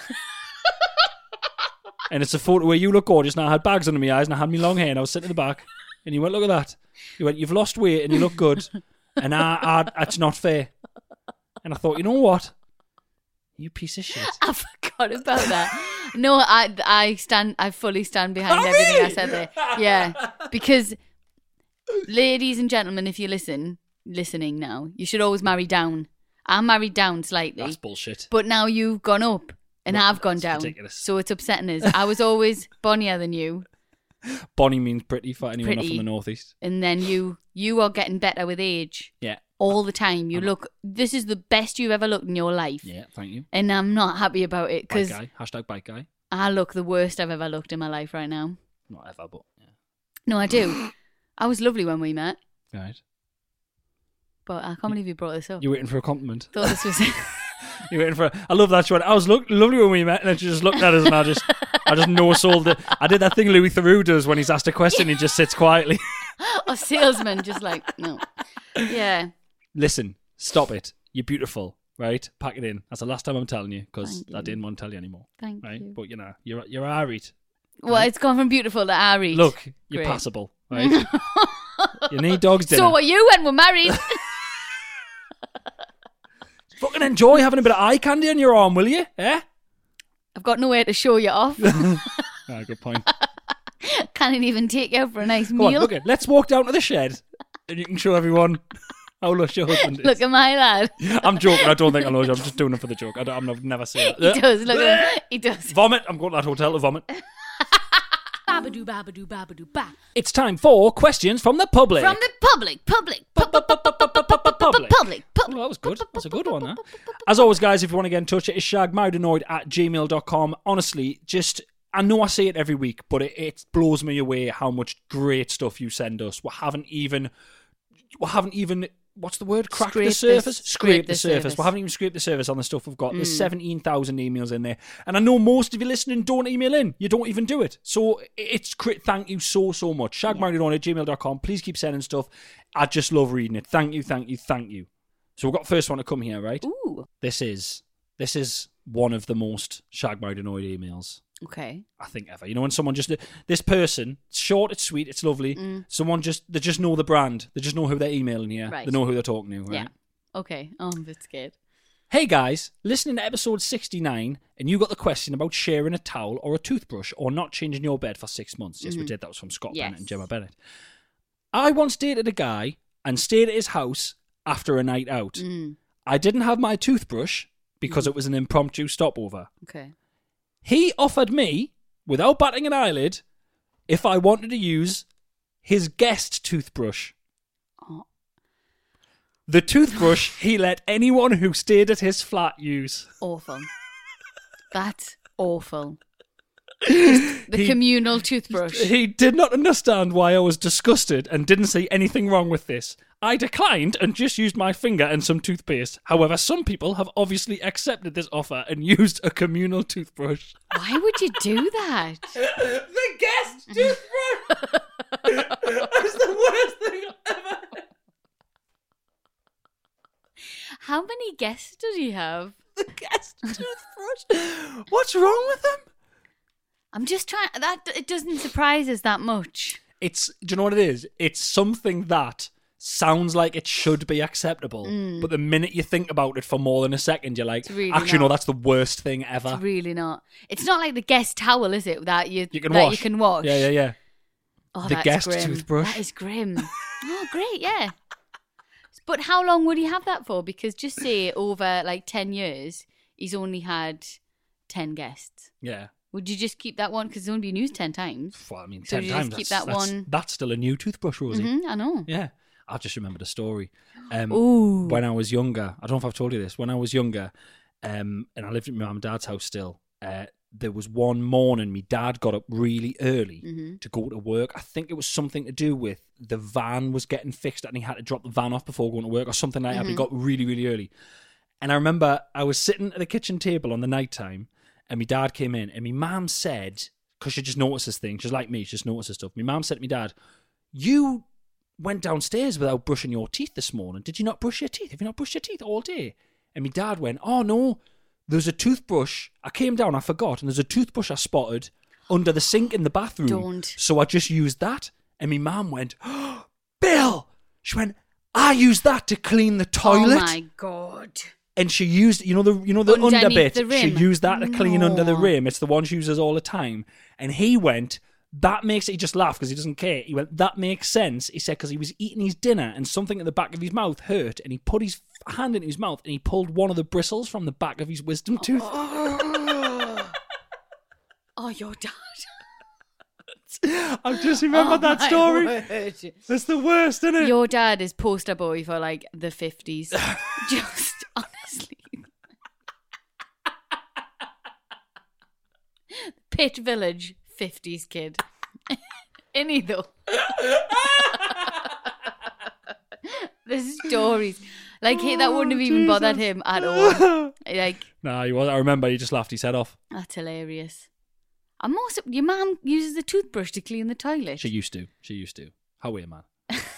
And it's a photo where you look gorgeous, and I had bags under my eyes, and I had me long hair, and I was sitting in the back, and you went, "Look at that." You went, "You've lost weight, and you look good." And I, I, that's not fair. And I thought, you know what? You piece of shit. I forgot about that. No, I I stand. I fully stand behind Oh, everything really? I said there. Yeah, because ladies and gentlemen, if you listen, listening now, you should always marry down. I'm married down slightly, That's bullshit. but now you've gone up and Well, I've gone that's down. ridiculous. So it's upsetting us. I was always bonnier than you, Bonnie means pretty for anyone not Pretty. from the northeast. and then you you are getting better with age Yeah. all the time. You look. This is the best you've ever looked in your life. Yeah, thank you. And I'm not happy about it Bike because guy. Hashtag bike guy. I look the worst I've ever looked in my life right now. Not ever, but yeah. No, I do. I was lovely when we met, Right. but I can't believe you brought this up. You're waiting for a compliment. Thought this was. You're waiting for. A, I love that shot. I was look, lovely when we met, and then she just looked at us, and I just, I just no sold it. I did that thing Louis Theroux does when he's asked a question, he just sits quietly. A salesman, just like no. Yeah. Listen, stop it. You're beautiful, right? Pack it in. That's the last time I'm telling you because Thank I you. didn't want to tell you anymore. Thank Right? you. But you know, you're you're Ari. Well, it's gone from beautiful to Ari. Look, you're Great. passable, right? You need dogs dinner. So are you when we're married? Fucking enjoy having a bit of eye candy on your arm, will you? Eh? I've got nowhere to show you off. Ah, good point. Can't even take you out for a nice Come on, meal. look it. Let's walk down to the shed, and you can show everyone how lush your husband is. Look at my lad. I'm joking. I don't think I'm lush. I'm just doing it for the joke. I don't, I've never seen He it. does. Look at him. He does. Vomit. I'm going to that hotel to vomit. Babadoo, babadoo, babadoo, ba. It's time for questions from the public. From the public, public, public, Public. public, Oh, that was good. That's a good one, that. As always, guys, if you want to get in touch, it is shagmarriedanoid at gmail dot com. Honestly, just, I know I say it every week, but it, it blows me away how much great stuff you send us. We haven't even, we haven't even, what's the word? Cracked Scrape the the- surface? scrape Scrape the the surface. surface. We haven't even scraped the surface on the stuff we've got. There's seventeen thousand emails in there. And I know most of you listening don't email in. You don't even do it. So it's crit. Thank you so, so much. shagmarriedanoid at gmail dot com. Please keep sending stuff. I just love reading it. Thank you, thank you, thank you. So we've got the first one to come here, right? Ooh. This is this is one of the most Shag Married Annoyed emails Okay. I think ever. You know, when someone just this person, it's short, it's sweet, it's lovely. Mm. Someone just they just know the brand. They just know who they're emailing here. Right. They know who they're talking to. Right? Yeah. Okay. Oh, I'm a bit scared. Hey guys, listening to episode sixty-nine, and you got the question about sharing a towel or a toothbrush or not changing your bed for six months. Yes, we did. That was from Scott Yes. Bennett and Gemma Bennett. I once dated a guy and stayed at his house after a night out. Mm. I didn't have my toothbrush because it was an impromptu stopover. Okay. He offered me, without batting an eyelid, if I wanted to use his guest toothbrush. Oh. The toothbrush he let anyone who stayed at his flat use. Awful. That's awful. Just the He- communal toothbrush. He did not understand why I was disgusted and didn't see anything wrong with this. I declined and just used my finger and some toothpaste. However, some people have obviously accepted this offer and used a communal toothbrush. Why would you do that? The guest toothbrush! That's the worst thing ever. How many guests does he have? The guest toothbrush? What's wrong with him? I'm just trying. That it doesn't surprise us that much. It's, do you know what it is? It's something that sounds like it should be acceptable, but the minute you think about it for more than a second, you're like, It's really actually, no, not. that's the worst thing ever. It's really not. It's not like the guest towel, is it? That you You can that wash. you can wash. Yeah, yeah, yeah. Oh, The that's guest grim. toothbrush. That is grim. Oh, great, yeah. But how long would he have that for? Because just say over like ten years, he's only had ten guests. Yeah. Would you just keep that one? Because it's only been used ten times. Well, I mean, So ten you just times. keep that's, that that's, one- that's still a new toothbrush, Rosie. hmm I know. Yeah. I just remembered a story. Um, Ooh. When I was younger, I don't know if I've told you this, when I was younger, um, and I lived at my mum and dad's house still, uh, there was one morning my dad got up really early Mm-hmm. to go to work. I think it was something to do with the van was getting fixed and he had to drop the van off before going to work or something like that. But he got really, really early. And I remember I was sitting at the kitchen table on the night time and my dad came in and my mum said, because she just notices things, she's like me, she just notices stuff. My mum said to me dad, you went downstairs without brushing your teeth this morning. Did you not brush your teeth? Have you not brushed your teeth all day? And my dad went, oh no, there's a toothbrush. I came down, I forgot, and there's a toothbrush I spotted under the sink in the bathroom. Don't. So I just used that. And my mum went, oh, Bill! She went, I used that to clean the toilet. Oh my God. And she used, you know the you know the Underneath under bit. the rim. She used that to clean No. under the rim. It's the one she uses all the time. And he went, that makes it. He just laughed because he doesn't care. He went, that makes sense. He said because he was eating his dinner and something at the back of his mouth hurt, and he put his hand into his mouth and he pulled one of the bristles from the back of his wisdom tooth. Oh, oh your dad. I've just remembered Oh that my story. word. That's the worst, isn't it? Your dad is poster boy for like the fifties. Just honestly. Pitt Village fifties kid. Any though. The stories. Like he, that wouldn't have even bothered him at all. Like Nah, he was. I remember he just laughed his head off. that's hilarious. And most of, your mum uses the toothbrush to clean the toilet. She used to. She used to. How weird, man.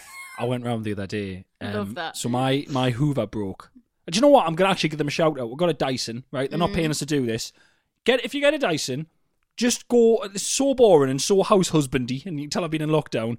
I went round the other day. Um, Love that. So my, my Hoover broke. Do you know what? I'm going to actually give them a shout out. We've got a Dyson, right? They're not Mm. paying us to do this. Get If you get a Dyson, just go. It's so boring and so house husbandy, and you can tell I've been in lockdown.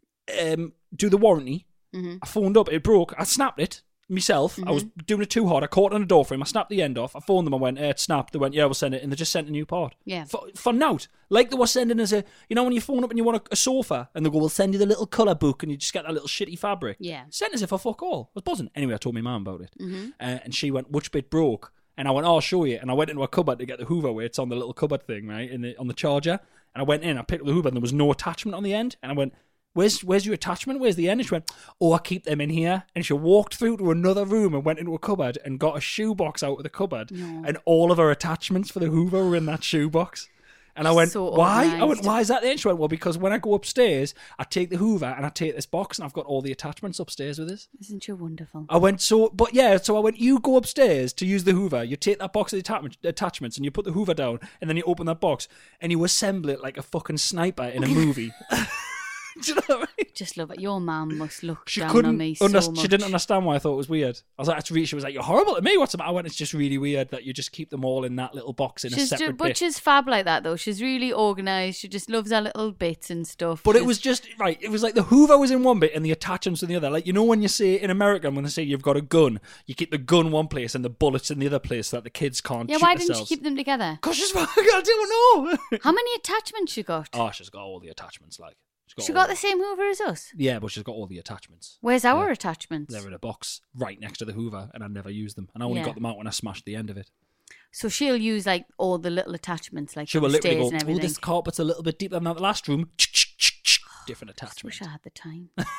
Um, do the warranty. Mm-hmm. I phoned up. It broke. I snapped it myself. Mm-hmm. I was doing it too hard. I caught it on the door frame. I snapped the end off. I phoned them. I went, eh, it snapped. They went, yeah, we'll send it. And they just sent a new part. Yeah. For, for nout. Like they were sending us a, you know, when you phone up and you want a, a sofa and they go, we'll send you the little colour book and you just get that little shitty fabric. Yeah. Sent us it for fuck all. I was buzzing. Anyway, I told my mum about it. Mm-hmm. Uh, and she went, which bit broke? And I went, oh, I'll show you. And I went into a cupboard to get the Hoover weights on the little cupboard thing, right, in the on the charger. And I went in, I picked up the Hoover and there was no attachment on the end. And I went, Where's where's your attachment? Where's the end? And she went, oh, I keep them in here. And she walked through to another room and went into a cupboard and got a shoebox out of the cupboard. No. And all of her attachments for the Hoover were in that shoebox. And I went, So why? I went, organised. why is that there? And she went, well, because when I go upstairs, I take the Hoover and I take this box and I've got all the attachments upstairs with us. Isn't she wonderful? I went, so, but yeah, so I went, you go upstairs to use the Hoover, you take that box of the attachment, attachments and you put the Hoover down and then you open that box and you assemble it like a fucking sniper in a movie. Do you know what I mean? Just love it. Your mum must look She down couldn't on me so under- much. She didn't understand why I thought it was weird. I was like, that's really, she was like, you're horrible to me. What's the matter? I went, it's just really weird that you just keep them all in that little box in a She's separate just, but bit. she's fab like that though. She's really organised. She just loves her little bits and stuff. But it She's- was just, right, it was like the Hoover was in one bit and the attachments in the other. Like, you know when you say, in America, when they say you've got a gun, you keep the gun one place and the bullets in the other place so that the kids can't Yeah, shoot why didn't themselves. she keep them together? Because she's fucking, I don't know. How many attachments she got? Oh, she's got all the attachments, like. She's she all got the same Hoover as us. Yeah, but she's got all the attachments. Where's our Yeah. attachments? They're in a box right next to the Hoover, and I never used them. And I only Yeah. got them out when I smashed the end of it. So she'll use like all the little attachments, like She for will the literally stairs go, and oh, everything. this carpet's a little bit deeper than that last room. Different I just wish attachment. I had the time. Do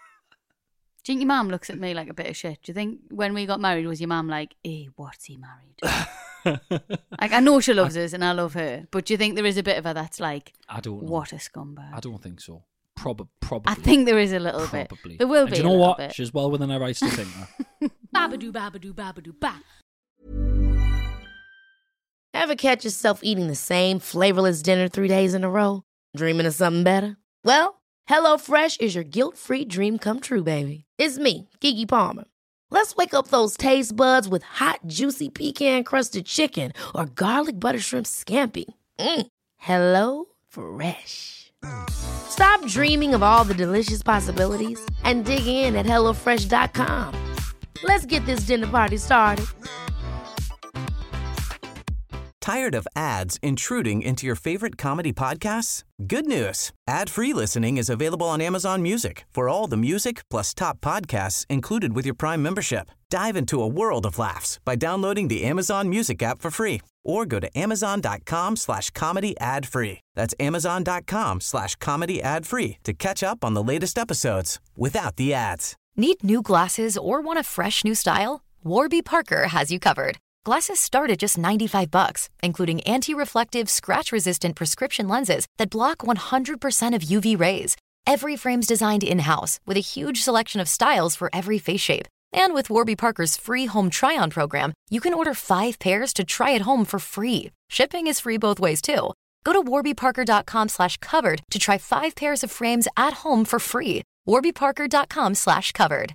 you think your mum looks at me like a bit of shit? Do you think when we got married was your mum like, eh, what's he married? Like, I know she loves us and I love her, but do you think there is a bit of her that's like, I don't know. what a scumbag? I don't think so. Prob- probably. I think there is a little Probably. bit. There will And be do a you know little what? bit. She's well within her rights to think that. Babadoo, babadoo, babadoo, ba. Ever catch yourself eating the same flavorless dinner three days in a row? Dreaming of something better? Well, HelloFresh is your guilt-free dream come true, baby. It's me, Keke Palmer. Let's wake up those taste buds with hot, juicy pecan-crusted chicken or garlic butter shrimp scampi. Mm. Hello Fresh. Stop dreaming of all the delicious possibilities and dig in at hello fresh dot com. Let's get this dinner party started. Tired of ads intruding into your favorite comedy podcasts? Good news. Ad-free listening is available on Amazon Music for all the music plus top podcasts included with your Prime membership. Dive into a world of laughs by downloading the Amazon Music app for free or go to amazon.com slash comedy ad free. That's amazon.com slash comedy ad free to catch up on the latest episodes without the ads. Need new glasses or want a fresh new style? Warby Parker has you covered. Glasses start at just ninety-five bucks, including anti-reflective, scratch-resistant prescription lenses that block one hundred percent of U V rays. Every frame's designed in-house with a huge selection of styles for every face shape. And with Warby Parker's free home try-on program, you can order five pairs to try at home for free. Shipping is free both ways, too. Go to warbyparker.com slash covered to try five pairs of frames at home for free. warbyparker.com slash covered.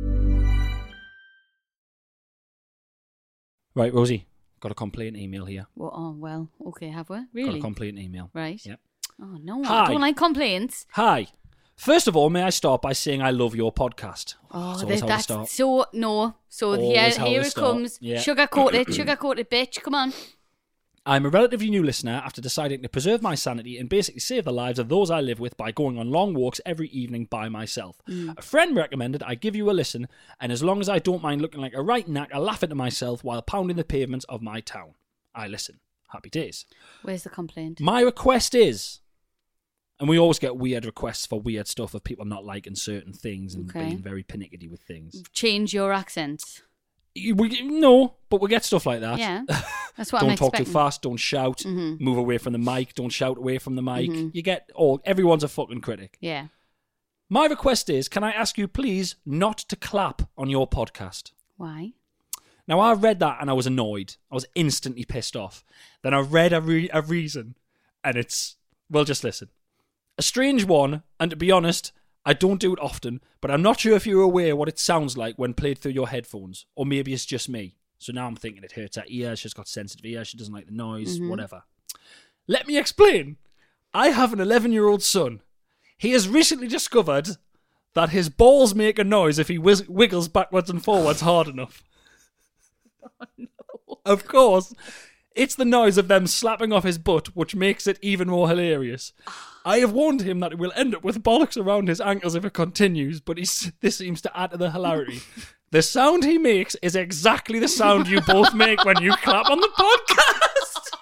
Right, Rosie, got a complaint email here. Well, oh, well, okay, have we? Got Really? a complaint email. Right. Yep. Oh, no, Hi. I don't like complaints. Hi. First of all, may I start by saying I love your podcast. Oh, So that, how we that's start. so no. So Always here, how here we it start. comes. Yeah. Sugarcoat it, sugarcoat it, bitch. Come on. I'm a relatively new listener after deciding to preserve my sanity and basically save the lives of those I live with by going on long walks every evening by myself. Mm. A friend recommended I give you a listen, and as long as I don't mind looking like a right knack, I laugh at myself while pounding the pavements of my town. I listen. Happy days. Where's the complaint? My request is, and we always get weird requests for weird stuff of people not liking certain things and Okay. being very pernickety with things. Change your accent. We, no, but we get stuff like that. Yeah, that's what Don't I'm talk expecting. too fast. Don't shout. Mhm. Move away from the mic. Don't shout away from the mic. Mhm. You get all. Everyone's a fucking critic. Yeah. My request is, can I ask you please not to clap on your podcast? Why? Now I read that and I was annoyed. I was instantly pissed off. Then I read a, re- a reason, and it's well, just listen. A strange one, and to be honest, I don't do it often, but I'm not sure if you're aware what it sounds like when played through your headphones, or maybe it's just me. So now I'm thinking it hurts her ears, she's got sensitive ears, she doesn't like the noise, Mhm. whatever. Let me explain. I have an eleven-year-old son. He has recently discovered that his balls make a noise if he whiz- wiggles backwards and forwards hard enough. Oh, no. Of course, it's the noise of them slapping off his butt which makes it even more hilarious. I have warned him that it will end up with bollocks around his ankles if it continues, but he's, this seems to add to the hilarity. The sound he makes is exactly the sound you both make when you clap on the podcast.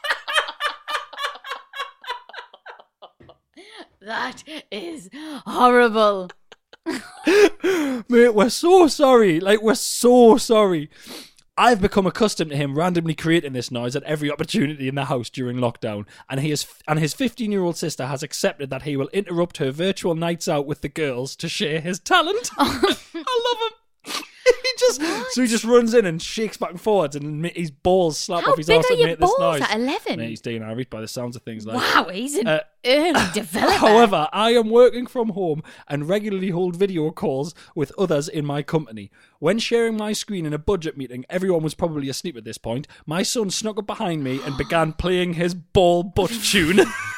That is horrible. Mate, we're so sorry. Like, we're so sorry. I've become accustomed to him randomly creating this noise at every opportunity in the house during lockdown, and he is, and his fifteen-year-old sister has accepted that he will interrupt her virtual nights out with the girls to share his talent. I love him. He just so he just runs in and shakes back and forwards, and ma- his balls slap How off his big arse are and your make this balls noise. at eleven? Mate, he's Dean Harry by the sounds of things. Like, Wow, he's an Uh, early developer. however, I am working from home and regularly hold video calls with others in my company. When sharing my screen in a budget meeting, everyone was probably asleep at this point. My son snuck up behind me and began playing his ball butt tune.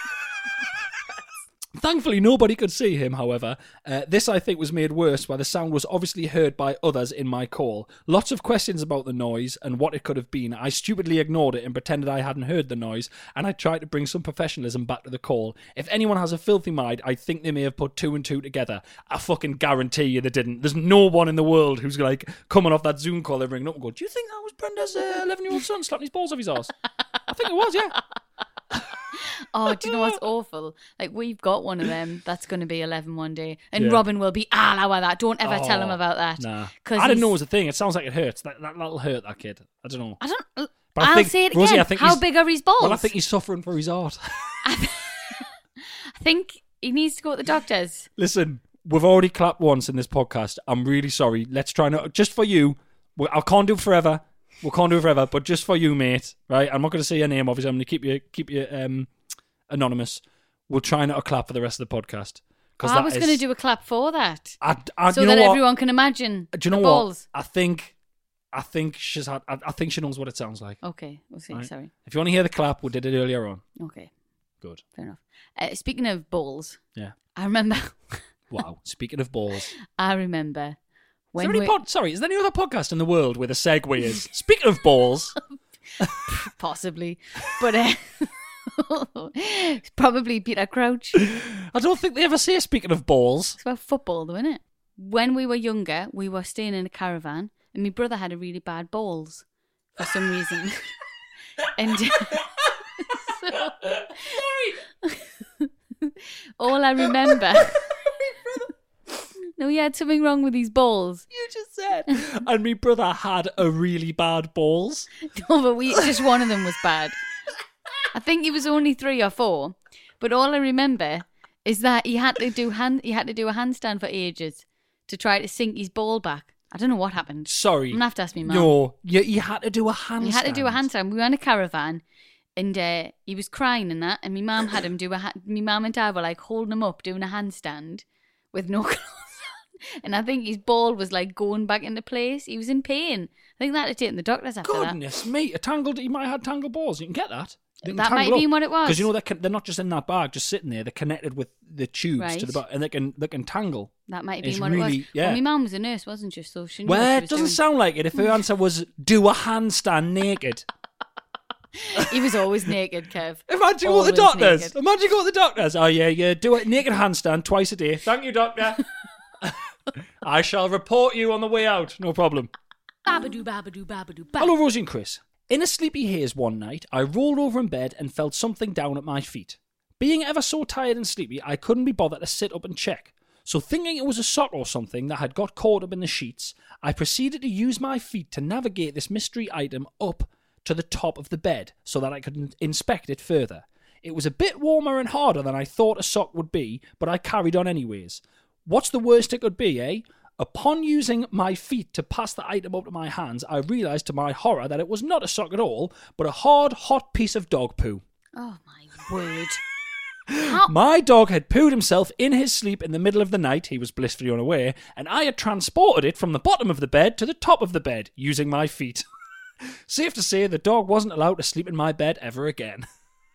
Thankfully, nobody could see him, however. Uh, this, I think, was made worse by the sound was obviously heard by others in my call. Lots of questions about the noise and what it could have been. I stupidly ignored it and pretended I hadn't heard the noise, and I tried to bring some professionalism back to the call. If anyone has a filthy mind, I think they may have put two and two together. I fucking guarantee you they didn't. There's no one in the world who's, like, coming off that Zoom call, they're ringing up and go, do you think that was Brenda's uh, eleven-year-old son slapping his balls off his arse? I think it was, yeah. Oh, do you know what's awful? Like, we've got one of them that's going to be eleven one day, and Yeah. Robin will be all over that. Don't ever tell him Oh, about that. Nah. 'Cause I didn't know it he's- was a thing. It sounds like it hurts. That, that, that'll hurt that kid. I don't know. I don't. But I I'll think- say it again. Rosie, I think How he's- big are his balls? Well, I think he's suffering for his art. I think he needs to go to the doctors. Listen, we've already clapped once in this podcast. I'm really sorry. Let's try not just for you. we- I can't do it forever. We can't do it forever, but just for you, mate. Right? I'm not going to say your name. Obviously, I'm going to keep you keep you um, anonymous. We'll try not to clap for the rest of the podcast. I was going to do a clap for that, I, I, so you know that what? everyone can imagine. Do you know the what? balls. I think, I think she's had. I, I think she knows what it sounds like. Okay, we'll see. Right. Sorry. If you want to hear the clap, we did it earlier on. Okay, Good. fair enough. Uh, speaking of balls, Yeah. I remember. Wow. Speaking of balls. I remember Is when there any we pod- sorry, is there any other podcast in the world where the segue is speaking of balls? possibly, but uh, probably Peter Crouch. I don't think they ever say speaking of balls. It's about football, though, isn't it? When we were younger, we were staying in a caravan, and my brother had a really bad balls for some reason. and so, all I remember. No, he had something wrong with his balls. You just said. And my brother had a really bad balls. No, but we just one of them was bad. I think he was only three or four, but all I remember is that he had to do hand he had to do a handstand for ages to try to sink his ball back. I don't know what happened. Sorry. I'm gonna have to ask me mum. No, you, you had to do a handstand. He had to do a handstand. We were in a caravan, and uh, he was crying and that, and my mum had him do a. Ha- my mum and dad were like holding him up doing a handstand with no clothes on, and I think his ball was like going back into place. He was in pain. I think they had to take him to the doctors after that. Goodness me, a tangled. He might have had tangled balls. You can get that. They can That might tangle have been up. what it was. Because you know they're con- they're not just in that bag, just sitting there. They're connected with the tubes Right. to the back, and they can they can tangle. That might have It's been what it really- was. yeah. Well, my mum was a nurse, wasn't she? So she knew what Well, she it was doesn't doing. sound like it. If her answer was do a handstand naked. He was always naked, Kev. Imagine what the Always doctors. naked. Imagine what the doctors. Oh yeah, yeah. Do a naked handstand twice a day. Thank you, doctor. I shall report you on the way out. No problem. Babadoo, babadoo, babadoo, ba. Hello, Rosie and Chris. In a sleepy haze one night, I rolled over in bed and felt something down at my feet. Being ever so tired and sleepy, I couldn't be bothered to sit up and check. So thinking it was a sock or something that had got caught up in the sheets, I proceeded to use my feet to navigate this mystery item up to the top of the bed so that I could in- inspect it further. It was a bit warmer and harder than I thought a sock would be, but I carried on anyways. What's the worst it could be, eh? Upon using my feet to pass the item up to my hands, I realised to my horror that it was not a sock at all, but a hard, hot piece of dog poo. Oh, my word. How? My dog had pooed himself in his sleep in the middle of the night, he was blissfully unaware, and I had transported it from the bottom of the bed to the top of the bed, using my feet. Safe to say, the dog wasn't allowed to sleep in my bed ever again.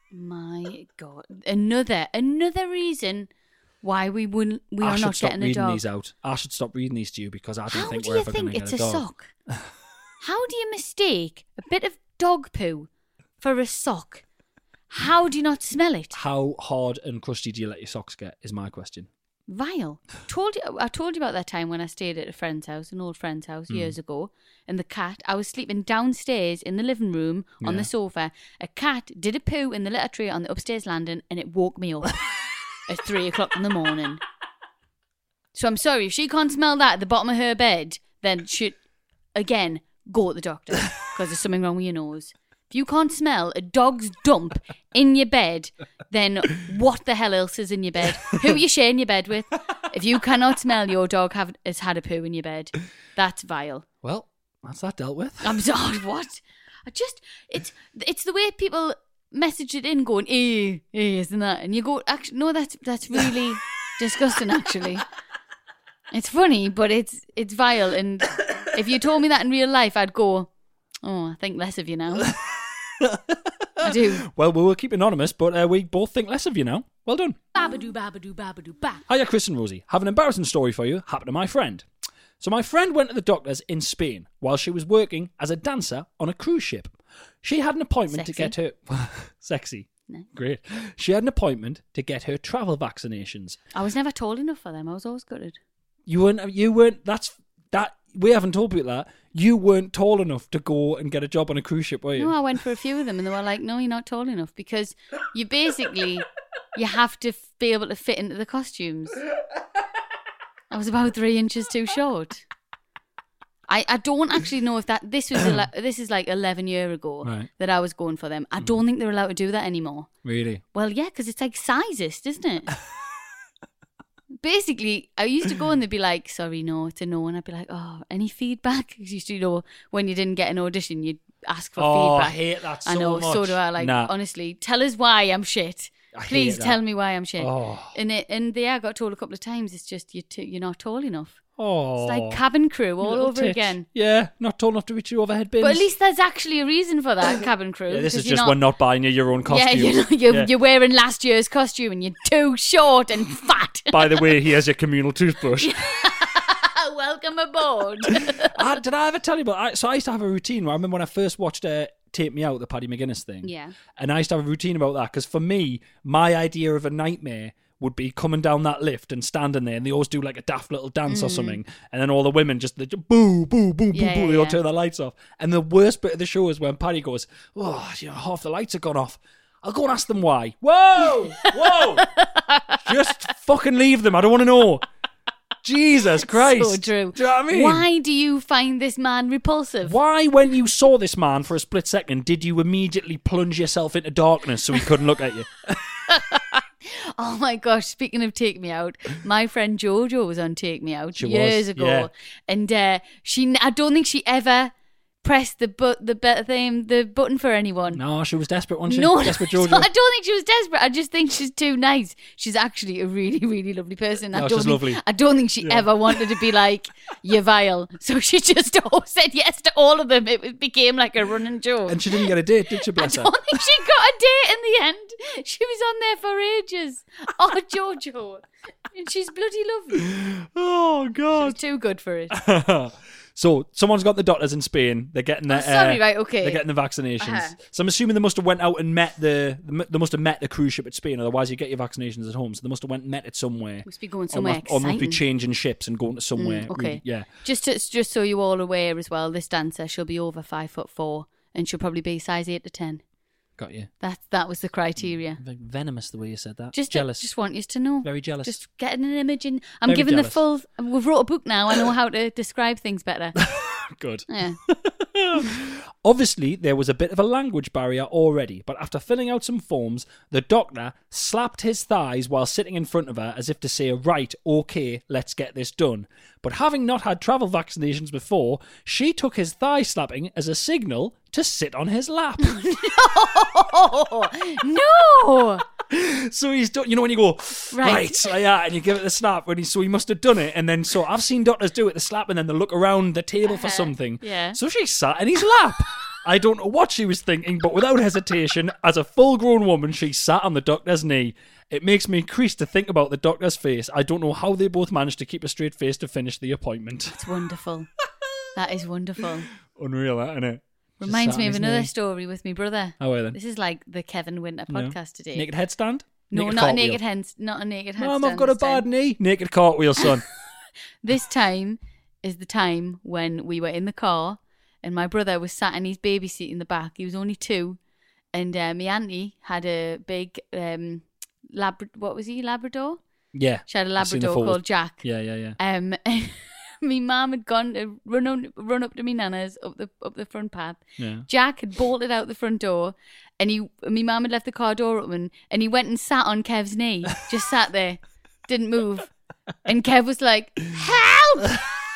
My God. Another, another reason why we wouldn't, we I are should not stop getting a reading dog. these out. I should stop reading these to you because I don't How think do we're you ever think going to it's get a a dog. sock? How do you mistake a bit of dog poo for a sock? How do you not smell it? How hard and crusty do you let your socks get, is my question. Vile. Told you, I told you about that time when I stayed at a friend's house, an old friend's house Hmm. years ago, and the cat, I was sleeping downstairs in the living room on Yeah. the sofa. A cat did a poo in the litter tray on the upstairs landing and it woke me up at three o'clock in the morning. So I'm sorry, if she can't smell that at the bottom of her bed, then she, again, go to the doctor because there's something wrong with your nose. If you can't smell a dog's dump in your bed, then what the hell else is in your bed? Who are you sharing your bed with? If you cannot smell your dog have, has had a poo in your bed, that's vile. Well, that's that dealt with. I'm sorry, what? I just, it's it's the way people message it in going, eh, eh, isn't that? And you go, actually, no, that's that's really disgusting, actually. It's funny, but it's it's vile. And if you told me that in real life, I'd go, oh, I think less of you now. I do. Well, we will keep anonymous, but uh, we both think less of you now. Well done. Babadoo, babadoo, babadoo, ba. Hiya, Chris and Rosie. Have an embarrassing story for you. Happened to my friend. So my friend went to the doctor's in Spain while she was working as a dancer on a cruise ship. She had an appointment Sexy. to get her... Sexy. No. Great. She had an appointment to get her travel vaccinations. I was never tall enough for them. I was always gutted. You weren't... You weren't... That's... That... We haven't told people that. You weren't tall enough to go and get a job on a cruise ship, were you? No, I went for a few of them and they were like, no, you're not tall enough because you basically, you have to f- be able to fit into the costumes. I was about three inches too short. I, I don't actually know if that, this was, ele- this is like eleven years ago Right. that I was going for them. I don't think they're allowed to do that anymore. Really? Well, yeah, because it's like sizist, isn't it? Basically, I used to go and they'd be like, sorry, no, it's a no. And I'd be like, oh, any feedback? Because you used to, you know, when you didn't get an audition, you'd ask for Oh, I feedback. hate that so I know, much. so do I. Like, Nah. honestly, tell us why I'm shit. I hate Please that. tell me why I'm shit. Oh. And it, and yeah, I got told a couple of times, it's just, you're, too, you're not tall enough. Oh. It's like cabin crew all Little over titch. again. Yeah, not tall enough to reach your overhead bins. But at least there's actually a reason for that, cabin crew. Yeah, this is because you're just not, when not buying you your own costume. Yeah, you're, you're, Yeah. you're wearing last year's costume and you're too short and fat. By the way, here's your communal toothbrush. Welcome aboard. I, did I ever tell you about? I, so I used to have a routine. I remember when I first watched uh, "Take Me Out," the Paddy McGuinness thing. Yeah. And I used to have a routine about that because for me, my idea of a nightmare would be coming down that lift and standing there, and they always do like a daft little dance or something, and then all the women just they just boo, boo, boo, boo, Yeah, boo. yeah, They all yeah. turn their lights off. And the worst bit of the show is when Paddy goes, "Oh, you know, half the lights have gone off. I'll go and ask them why." Whoa, whoa! Just fucking leave them. I don't want to know. Jesus Christ. So true. Do you know what I mean? Why do you find this man repulsive? Why, when you saw this man for a split second, did you immediately plunge yourself into darkness so he couldn't look at you? Oh my gosh, speaking of Take Me Out, my friend Jojo was on Take Me Out She was, years ago. yeah. And uh, she, I don't think she ever press the but the be- thing, the button for anyone. No, she was desperate, wasn't she? No, Desperate no, Jojo. I don't think she was desperate. I just think she's too nice. She's actually a really, really lovely person. I No, don't she's think, lovely. I don't think she Yeah. ever wanted to be like, you're vile. So she just all said yes to all of them. It was- became like a running joke. And she didn't get a date, did she, I bless her? don't think she got a date in the end. She was on there for ages. Oh, Jojo. And she's bloody lovely. Oh, She was God. too good for it. So, someone's got the doctors in Spain. They're getting their... Oh, sorry, uh, right, okay. They're getting the vaccinations. Uh-huh. So I'm assuming they must have went out and met the... They must have met the cruise ship at Spain, otherwise you get your vaccinations at home. So they must have went and met it somewhere. Must be going Or somewhere must, or must be exciting. changing ships and going to somewhere. Mm, okay. really- yeah. Just to, just so you're all aware as well, this dancer, she'll be over five foot four and she'll probably be size eight to ten. Got you. That that was the criteria. Very venomous the way you said that. Just jealous. just want you to know. Very jealous. Just getting an image in. I'm Very giving jealous. the full. We've wrote a book now. I know how to describe things better. Good. Yeah. Obviously, there was a bit of a language barrier already, but after filling out some forms, the doctor slapped his thighs while sitting in front of her as if to say, right, okay, let's get this done. But having not had travel vaccinations before, she took his thigh slapping as a signal to sit on his lap. Oh no! So he's done, you know, when you go, Right. right, like that, and you give it the slap, when he, so he must have done it. And then, so I've seen doctors do it, the slap, and then they look around the table for something. yeah. So she sat in his lap. I don't know what she was thinking, but without hesitation, as a full grown woman, she sat on the doctor's knee. It makes me crease to think about the doctor's face. I don't know how they both managed to keep a straight face to finish the appointment. It's wonderful. That is wonderful. Unreal, that, isn't it? Just Reminds sat me on of his another knee. story with my brother. Oh, well then. This is like the Kevin Winter No. podcast today. Naked headstand? no, Naked not a cartwheel. naked hand, not a naked handstand. Mum, I've got a this time. bad knee. Naked cartwheel, son. This time is the time when we were in the car and my brother was sat in his baby seat in the back. He was only two. And uh, my auntie had a big, um, lab. what was he, Labrador? Yeah. She had a I've seen the Labrador photos. called Jack. Yeah, yeah, yeah. Um, my mum had gone to run, on, run up to me nana's up the up the front path. Yeah. Jack had bolted out the front door, and he, my mum had left the car door open, and he went and sat on Kev's knee, just sat there, didn't move, and Kev was like, "Help!"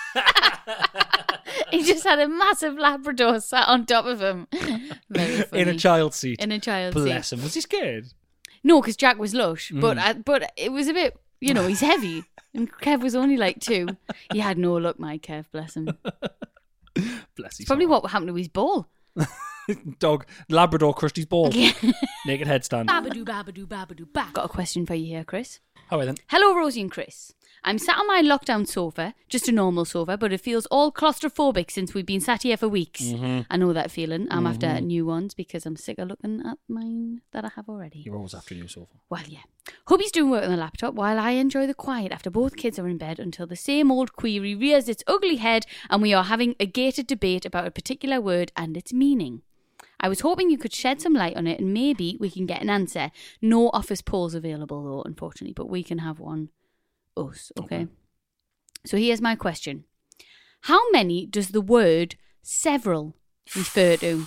He just had a massive Labrador sat on top of him. Very funny. In a child seat. In a child Bless seat. him. Was he scared? No, because Jack was lush, but Mm. I, but it was a bit, you know, he's heavy, and Kev was only like two. He had no luck, my Kev, bless him. Bless his Probably heart. what happened to his ball. Dog. Labrador crushed his ball. Naked headstand. Babadoo, babadoo, babadoo, ba. Got a question for you here, Chris. How are then? Hello, Rosie and Chris. I'm sat on my lockdown sofa, just a normal sofa, but it feels all claustrophobic since we've been sat here for weeks. Mm-hmm. I know that feeling. I'm after new ones because I'm sick of looking at mine that I have already. You're always after a new sofa. Well, yeah. Hubby's doing work on the laptop while I enjoy the quiet after both kids are in bed until the same old query rears its ugly head and we are having a gated debate about a particular word and its meaning. I was hoping you could shed some light on it and maybe we can get an answer. No office polls available though, unfortunately, but we can have one us, okay? okay. So here's my question. How many does the word several refer to?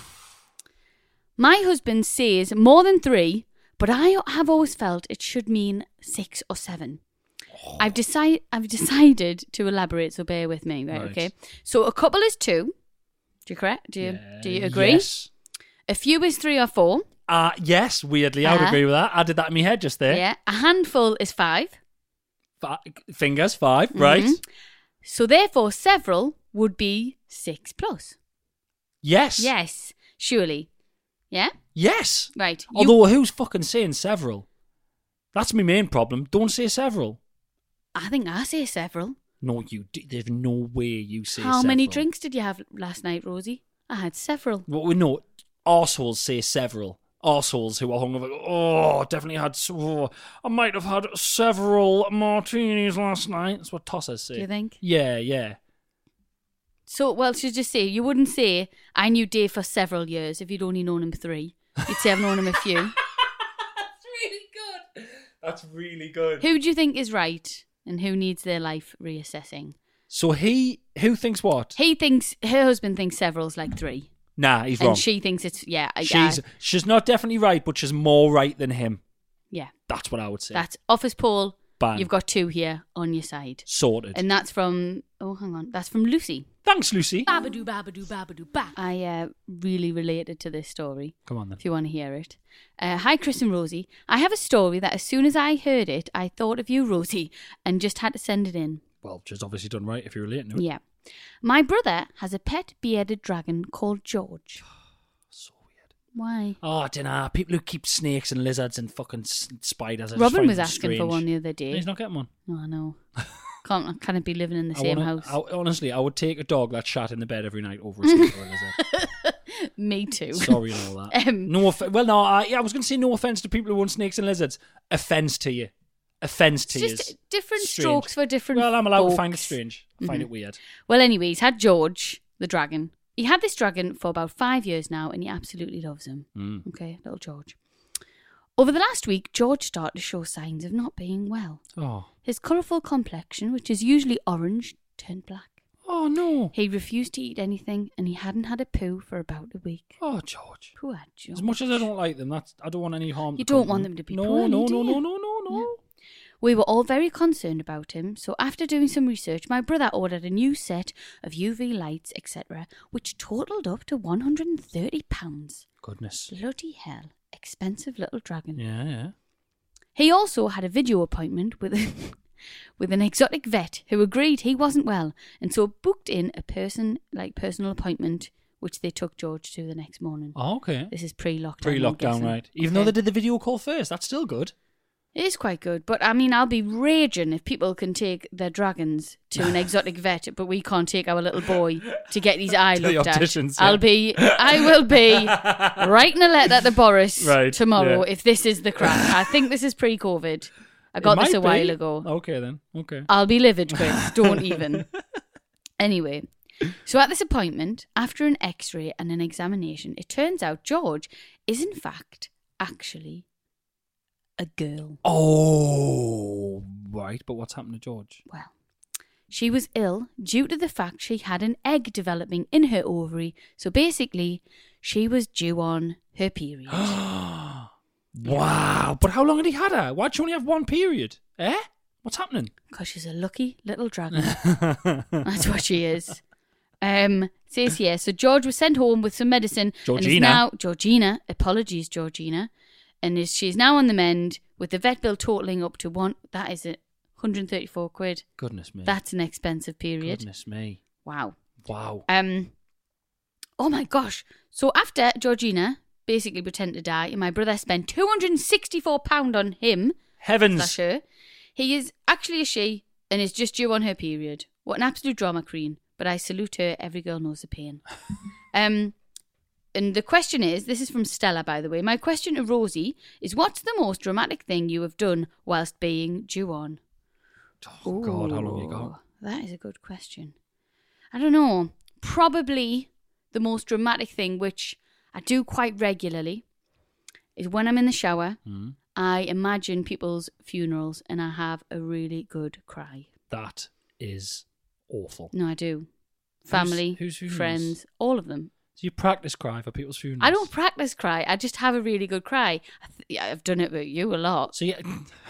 My husband says more than three, but I have always felt it should mean six or seven. Oh. I've decided I've decided to elaborate, so bear with me, right, right. okay? So a couple is two. Do you correct? Do you Yeah, do you agree? Yes. A few is three or four. Uh, yes, weirdly, I would Uh-huh. agree with that. I did that in my head just there. Yeah. A handful is five. Fi- fingers, five, right? Mhm. So therefore several would be six plus. Yes. Yes, surely. Yeah? Yes. Right. You- Although, who's fucking saying several? That's my main problem. Don't say several. I think I say several. No, you. D- there's no way you say How several. many drinks did you have last night, Rosie? I had several. Well, we know arseholes say several. Arseholes who are hungover. Oh, definitely had. Oh, I might have had several martinis last night. That's what tossers say. Do you think? Yeah, yeah. So, well, should just say, you wouldn't say, I knew Dave for several years if you'd only known him three. You'd say, I've known him a few. That's really good. That's really good. Who do you think is right and who needs their life reassessing? So he, who thinks what? He thinks, her husband thinks several's like three. Nah, he's and wrong. she thinks it's, yeah. I- She's I- she's not definitely right, but she's more right than him. yeah. That's what I would say. That's office poll, Bang. You've got two here on your side. Sorted. And that's from, oh, hang on, that's from Lucy. Thanks, Lucy. Babadoo, babadoo, babadoo, ba. I uh, really related to this story. Come on then. If you want to hear it. Uh, Hi, Chris and Rosie. I have a story that as soon as I heard it, I thought of you, Rosie, and just had to send it in. Well, just obviously done right if you're relating to it. Yeah. My brother has a pet bearded dragon called George. So weird. Why? Oh, I don't know. People who keep snakes and lizards and fucking s- spiders. I just Robin find was them asking strange. for one the other day. He's not getting one. No, I know. Can't, can't be living in the I same wanna- house. I, honestly, I would take a dog that shat in the bed every night over a snake or a lizard. Me too. Sorry and all that. Um, no, off- well, no, I, I was going to say no offence to people who want snakes and lizards. Offence to you. Offence to you. It's just different Strange. strokes for different Well, I'm allowed folks. to find it strange. I find Mhm. it weird. Well, anyway, he's had George, the dragon. He had this dragon for about five years now, and he absolutely loves him. Mm. Okay, little George. Over the last week, George started to show signs of not being well. Oh. His colourful complexion, which is usually orange, turned black. Oh, no. He refused to eat anything, and he hadn't had a poo for about a week. Oh, George. Poor George. As much as I don't like them, that's I don't want any harm. You to don't come want to them to be no, poorly, no, do no, you? no, no, no, no. We were all very concerned about him, so after doing some research, my brother ordered a new set of U V lights, et cetera, which totalled up to one hundred thirty pounds. Goodness. Bloody hell. Expensive little dragon. Yeah, yeah. He also had a video appointment with a, with an exotic vet who agreed he wasn't well, and so booked in a person like personal appointment, which they took George to the next morning. Oh, okay. This is pre-lockdown. Pre-lockdown, right. Even though they did the video call first, that's still good. It is quite good, but I mean, I'll be raging if people can take their dragons to an exotic vet, but we can't take our little boy to get his eye To the looked at. opticians, yeah. I'll be, I will be writing a letter to Boris Right, tomorrow yeah. if this is the crack. I think this is pre-COVID. I got It this might a while be. ago. Okay, then. Okay. I'll be livid, Chris. Don't even. Anyway, so at this appointment, after an X-ray and an examination, it turns out George is in fact actually a girl. Oh, right. But what's happened to George? Well, she was ill due to the fact she had an egg developing in her ovary. So basically, she was due on her period. Wow. But how long had he had her? Why'd she only have one period? Eh? What's happening? Because she's a lucky little dragon. That's what she is. Um, it says here, so George was sent home with some medicine. And is Georgina. now, Georgina, apologies, Georgina. And is, she's now on the mend with the vet bill totalling up to one, that is it, one hundred thirty-four quid. Goodness me. That's an expensive period. Goodness me. Wow. Wow. Um. Oh my gosh. So after Georgina basically pretended to die, and my brother spent two hundred sixty-four pounds on him, Heavens. slash her, he is actually a she and is just due on her period. What an absolute drama queen. But I salute her. Every girl knows the pain. um, and the question is, this is from Stella, by the way. My question to Rosie is, what's the most dramatic thing you have done whilst being due on? Oh, God, how long you got? Ooh, That is a good question. I don't know. Probably the most dramatic thing, which I do quite regularly, is when I'm in the shower, Mm. I imagine people's funerals and I have a really good cry. That is awful. No, I do. Family, whose funerals? friends, all of them. So you practice cry for people's funerals? I don't practice cry. I just have a really good cry. I th- yeah, I've done it with you a lot. So yeah,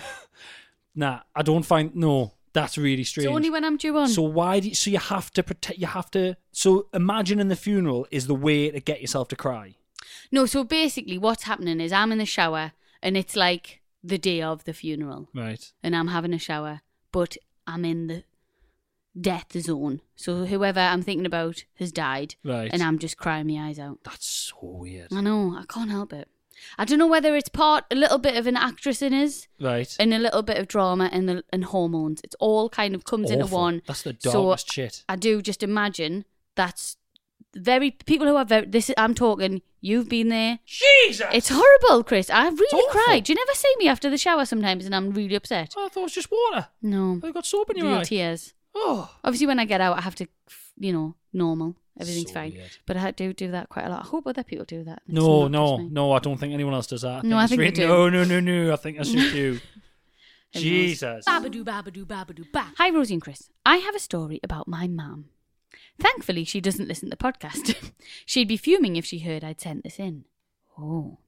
nah, I don't find no. That's really strange. It's only when I'm due on. So why? Do you, so you have to protect. You have to. So imagining the funeral is the way to get yourself to cry. No, so basically what's happening is I'm in the shower and it's like the day of the funeral Right. and I'm having a shower, but I'm in the death zone. So whoever I'm thinking about has died Right. and I'm just crying my eyes out. That's so weird. I know, I can't help it. I don't know whether it's part, a little bit of an actress in us Right. and a little bit of drama and the, and hormones. It's all kind of comes into Awful. one. That's the So darkest shit. I do just imagine that's very, people who are very, this is, I'm talking, you've been there. Jesus. It's horrible, Chris. I really awful. cried. Do you never see me after the shower sometimes and I'm really upset? Oh, I thought it was just water. No. I got soap in your Real eye. tears. Oh. Obviously, when I get out, I have to, you know, normal. Everything's So fine. weird. But I do do that quite a lot. I hope other people do that. It's No, not no, just me. no. I don't think anyone else does that. No, I it's think they really- do. No, no, no, no. I think that's just you. Who knows? Jesus. Babadoo, babadoo, babadoo, ba. Hi, Rosie and Chris. I have a story about my mum. Thankfully, she doesn't listen to the podcast. She'd be fuming if she heard I'd sent this in. Oh.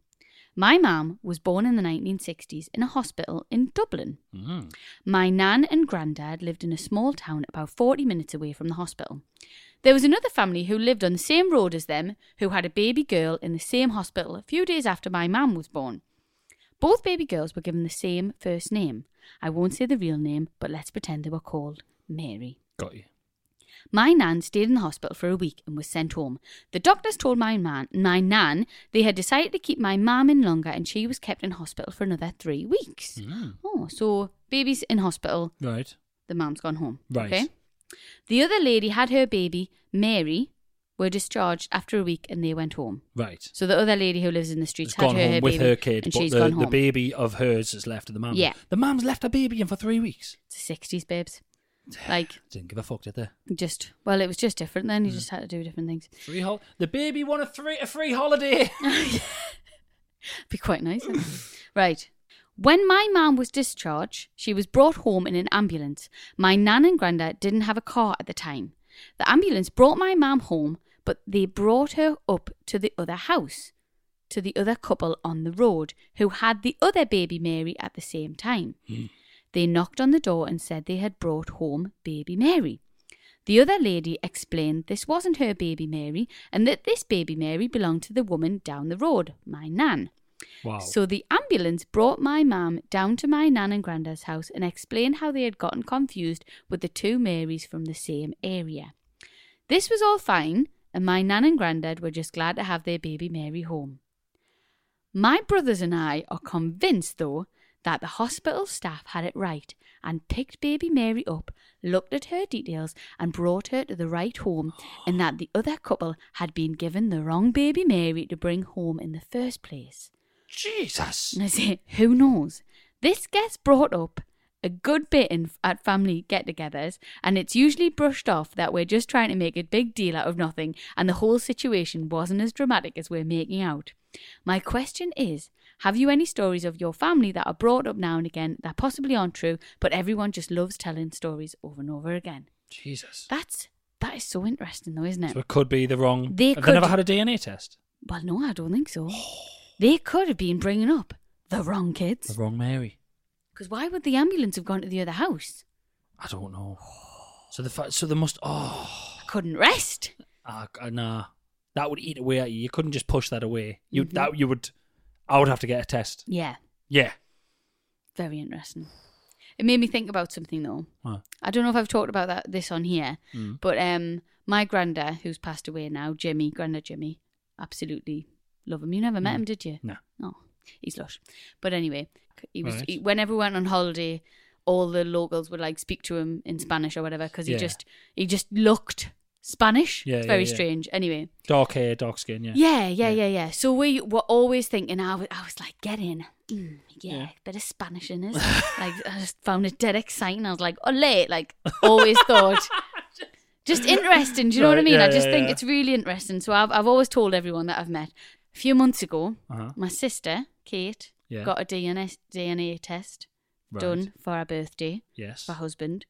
My mum was born in the nineteen sixties in a hospital in Dublin. Mm. My nan and granddad lived in a small town about forty minutes away from the hospital. There was another family who lived on the same road as them who had a baby girl in the same hospital a few days after my mum was born. Both baby girls were given the same first name. I won't say the real name, but let's pretend they were called Mary. Got you. My nan stayed in the hospital for a week and was sent home. The doctors told my, man, my nan they had decided to keep my mum in longer and she was kept in hospital for another three weeks. Mm. Oh, so baby's in hospital. Right. The mum's gone home. Right. Okay. The other lady had her baby, Mary, were discharged after a week and they went home. Right. So the other lady who lives in the streets Has had gone her, home her with baby her kid, and but she's the, gone the home. baby of hers is left to the mum. Yeah. The mum's left her baby in for three weeks. It's the sixties, babes. Like, Didn't give a fuck, did they? just, well, it was just different then. You Mm. just had to do different things. Free hol- The baby won a, three- a free holiday. Be quite nice. wouldn't it? Right. When my mum was discharged, she was brought home in an ambulance. My nan and granddad didn't have a car at the time. The ambulance brought my mum home, but they brought her up to the other house, to the other couple on the road, who had the other baby Mary at the same time. Mm. They knocked on the door and said they had brought home baby Mary. The other lady explained this wasn't her baby Mary and that this baby Mary belonged to the woman down the road, my nan. Wow. So the ambulance brought my mum down to my nan and granddad's house and explained how they had gotten confused with the two Marys from the same area. This was all fine, and my nan and granddad were just glad to have their baby Mary home. My brothers and I are convinced, though, that the hospital staff had it right and picked baby Mary up, looked at her details and brought her to the right home, and that the other couple had been given the wrong baby Mary to bring home in the first place. Jesus. And I say, who knows? This gets brought up a good bit in, at family get-togethers, and it's usually brushed off that we're just trying to make a big deal out of nothing and the whole situation wasn't as dramatic as we're making out. My question is, have you any stories of your family that are brought up now and again that possibly aren't true, but everyone just loves telling stories over and over again? Jesus. That's, that is so interesting though, isn't it? So it could be the wrong... They Have could- they never had a D N A test? Well, no, I don't think so. They could have been bringing up the wrong The kids. wrong Mary. Because why would the ambulance have gone to the other house? I don't know. So the fa- so they must... Oh... I couldn't rest. Uh, nah. That would eat away at you. You couldn't just push that away. You Mhm. that you would... I would have to get a test. Yeah, Yeah. very interesting. It made me think about something though. What? I don't know if I've talked about that this on here, Mm. but um, my granddad, who's passed away now, Jimmy, Grandad Jimmy, absolutely love him. You never met Mm. him, did you? No. No, he's lush. But anyway, he was. Right. He, whenever we went on holiday, all the locals would like speak to him in Spanish or whatever because he Yeah. just he just looked Spanish. Yeah, it's yeah, very yeah. strange. Anyway. Dark hair, dark skin, yeah. Yeah, yeah, Yeah. yeah, yeah. So we were always thinking, I was, I was like, get in. Mm, yeah, Yeah. bit of Spanish in us. Like, I just found it dead exciting. I was like, ole, like, always thought. Just interesting, do you know what I Right, mean? yeah, I just yeah, think yeah. it's really interesting. So I've, I've always told everyone that I've met. A few months ago, Uh-huh. my sister, Kate, Yeah. got a D N A, D N A test Right. done for her birthday, Yes. for her husband.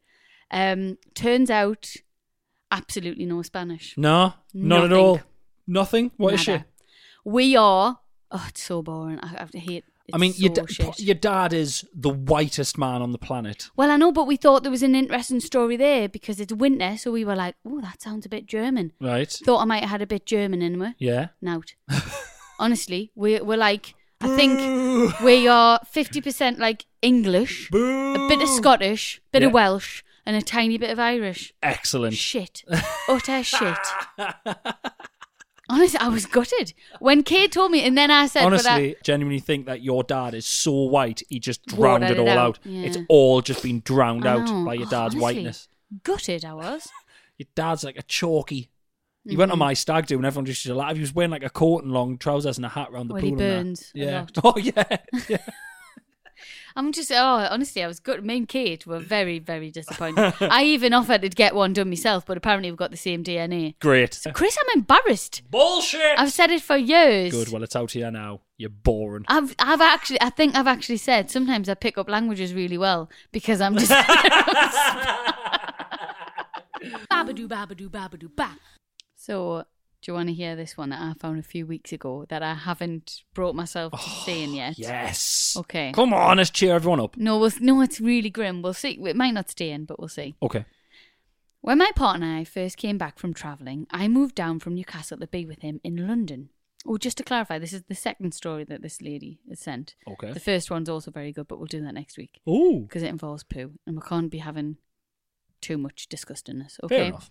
Um, turns out, absolutely no Spanish. No, not at Nothing. all. Nothing. What is she? Nada. We are. Oh, it's so boring. I, I hate. It's I mean, so your, da- shit. your dad is the whitest man on the planet. Well, I know, but we thought there was an interesting story there because it's winter, so we were like, "Oh, that sounds a bit German." Right? Thought I might have had a bit German in me. Yeah. Nout. Honestly, we we're like, I think we are fifty percent like English, a bit of Scottish, bit of Yeah. Welsh, and a tiny bit of Irish. Excellent. Shit, utter shit. Honestly, I was gutted when Kate told me, and then I said, but I, Honestly, genuinely think that your dad is so white, he just drowned Watered it it all out, out. yeah. It's all just been drowned I out know. by your Oh, dad's honestly, whiteness. Gutted I was. Your dad's like a chalky. He went on Mhm. my stag do and everyone just used to laugh. He was wearing like a coat and long trousers and a hat around the Well, pool. he and that. burns a Yeah. lot. Oh, yeah. yeah. I'm just, oh, honestly, I was good. Me and Kate were very, very disappointed. I even offered to get one done myself, but apparently we've got the same D N A. Great. Chris, I'm embarrassed. Bullshit. I've said it for years. Good. Well, it's out here now. You're boring. I've, I've actually, I think I've actually said sometimes I pick up languages really well because I'm just. Babadoo, babadoo, babadoo, ba. So Do you want to hear this one that I found a few weeks ago that I haven't brought myself to Oh, saying yet? Yes. Okay. Come on, let's cheer everyone up. No, we'll, no, it's really grim. We'll see. It might not stay in, but we'll see. Okay. When my partner and I first came back from travelling, I moved down from Newcastle to be with him in London. Oh, just to clarify, this is the second story that this lady has sent. Okay. The first one's also very good, but we'll do that next week. Ooh. Because it involves poo, and we can't be having too much disgustingness. Okay. Fair enough.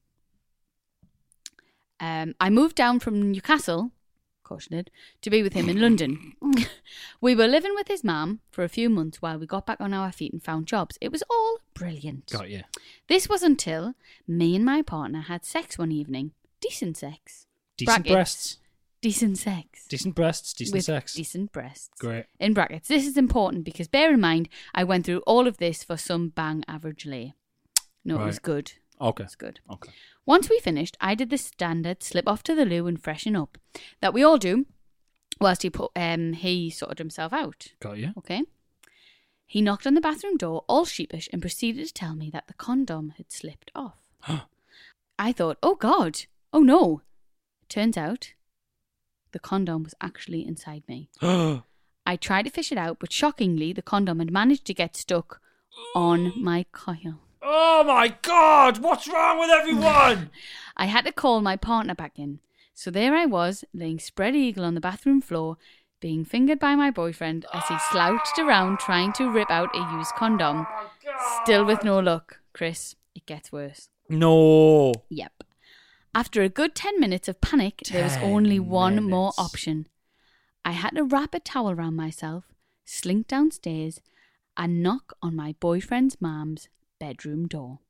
Um, I moved down from Newcastle, cautioned, to be with him in London. We were living with his mum for a few months while we got back on our feet and found jobs. It was all brilliant. Got you. This was until me and my partner had sex one evening. Decent sex. Decent Brackets. breasts. Decent sex. Decent breasts. Decent with sex. Decent breasts. Great. In brackets. This is important because bear in mind, I went through all of this for some bang average lay. No, it was Right. good. Okay. It was good. Okay. Once we finished, I did the standard slip off to the loo and freshen up that we all do whilst he put um he sorted himself out. Got you. Okay. He knocked on the bathroom door, all sheepish, and proceeded to tell me that the condom had slipped off. I thought, oh God, oh no. Turns out, the condom was actually inside me. I tried to fish it out, but shockingly, the condom had managed to get stuck on my coil. Oh my God! What's wrong with everyone? I had to call my partner back in. So there I was, laying spread eagle on the bathroom floor, being fingered by my boyfriend as he slouched around trying to rip out a used condom. Still with no luck. Chris, it gets worse. No. Yep. After a good ten minutes of panic, there was Ten only one minutes. more option. I had to wrap a towel around myself, slink downstairs, and knock on my boyfriend's mum's bedroom door.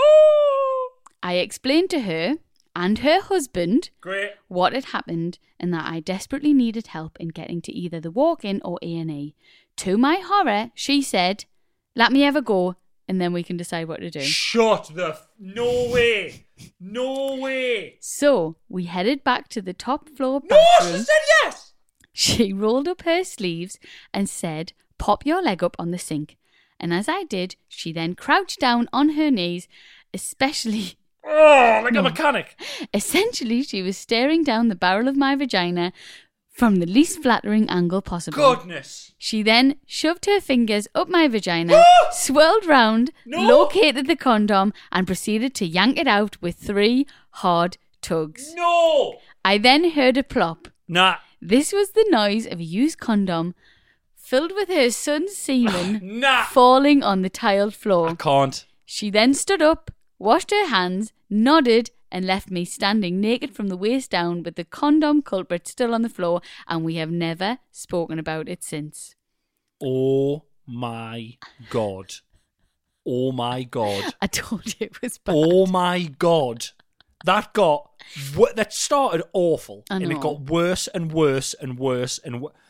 Oh. I explained to her and her husband Great. what had happened and that I desperately needed help in getting to either the walk-in or A and E. To my horror, she said, let me have a go and then we can decide what to do. Shut the... F- no way. No way. So we headed back to the top floor No, bathroom. she said yes. She rolled up her sleeves and said, pop your leg up on the sink. And as I did, she then crouched down on her knees, especially... Oh, like No. a mechanic. Essentially, she was staring down the barrel of my vagina from the least flattering angle possible. Goodness. She then shoved her fingers up my vagina, swirled round, No. located the condom, and proceeded to yank it out with three hard tugs. No. I then heard a plop. Nah. This was the noise of a used condom filled with her son's semen Nah. falling on the tiled I floor. can't. She then stood up, washed her hands, nodded, and left me standing naked from the waist down with the condom culprit still on the floor, and we have never spoken about it since. Oh my God. Oh my God. I told you it was bad. Oh my God. That got... w- That started awful. I And it know. got worse and worse and worse and worse.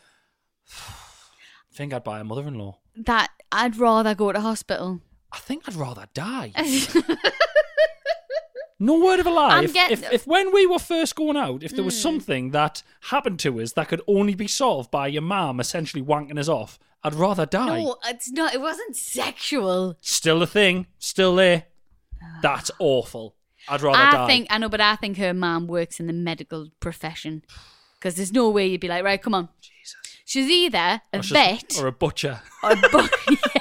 I think I'd buy a mother-in-law. That I'd rather go to hospital. I think I'd rather die. No word of a lie. I'm If, get- if, if when we were first going out, if there Hmm. was something that happened to us that could only be solved by your mum essentially wanking us off, I'd rather die. No, it's not. It wasn't sexual. Still a thing. Still there. That's awful. I'd rather I die. think I know, but I think her mum works in the medical profession because there's no way you'd be like, right, come on. Jesus. She's either a Or she's- vet Or a butcher. or a bu-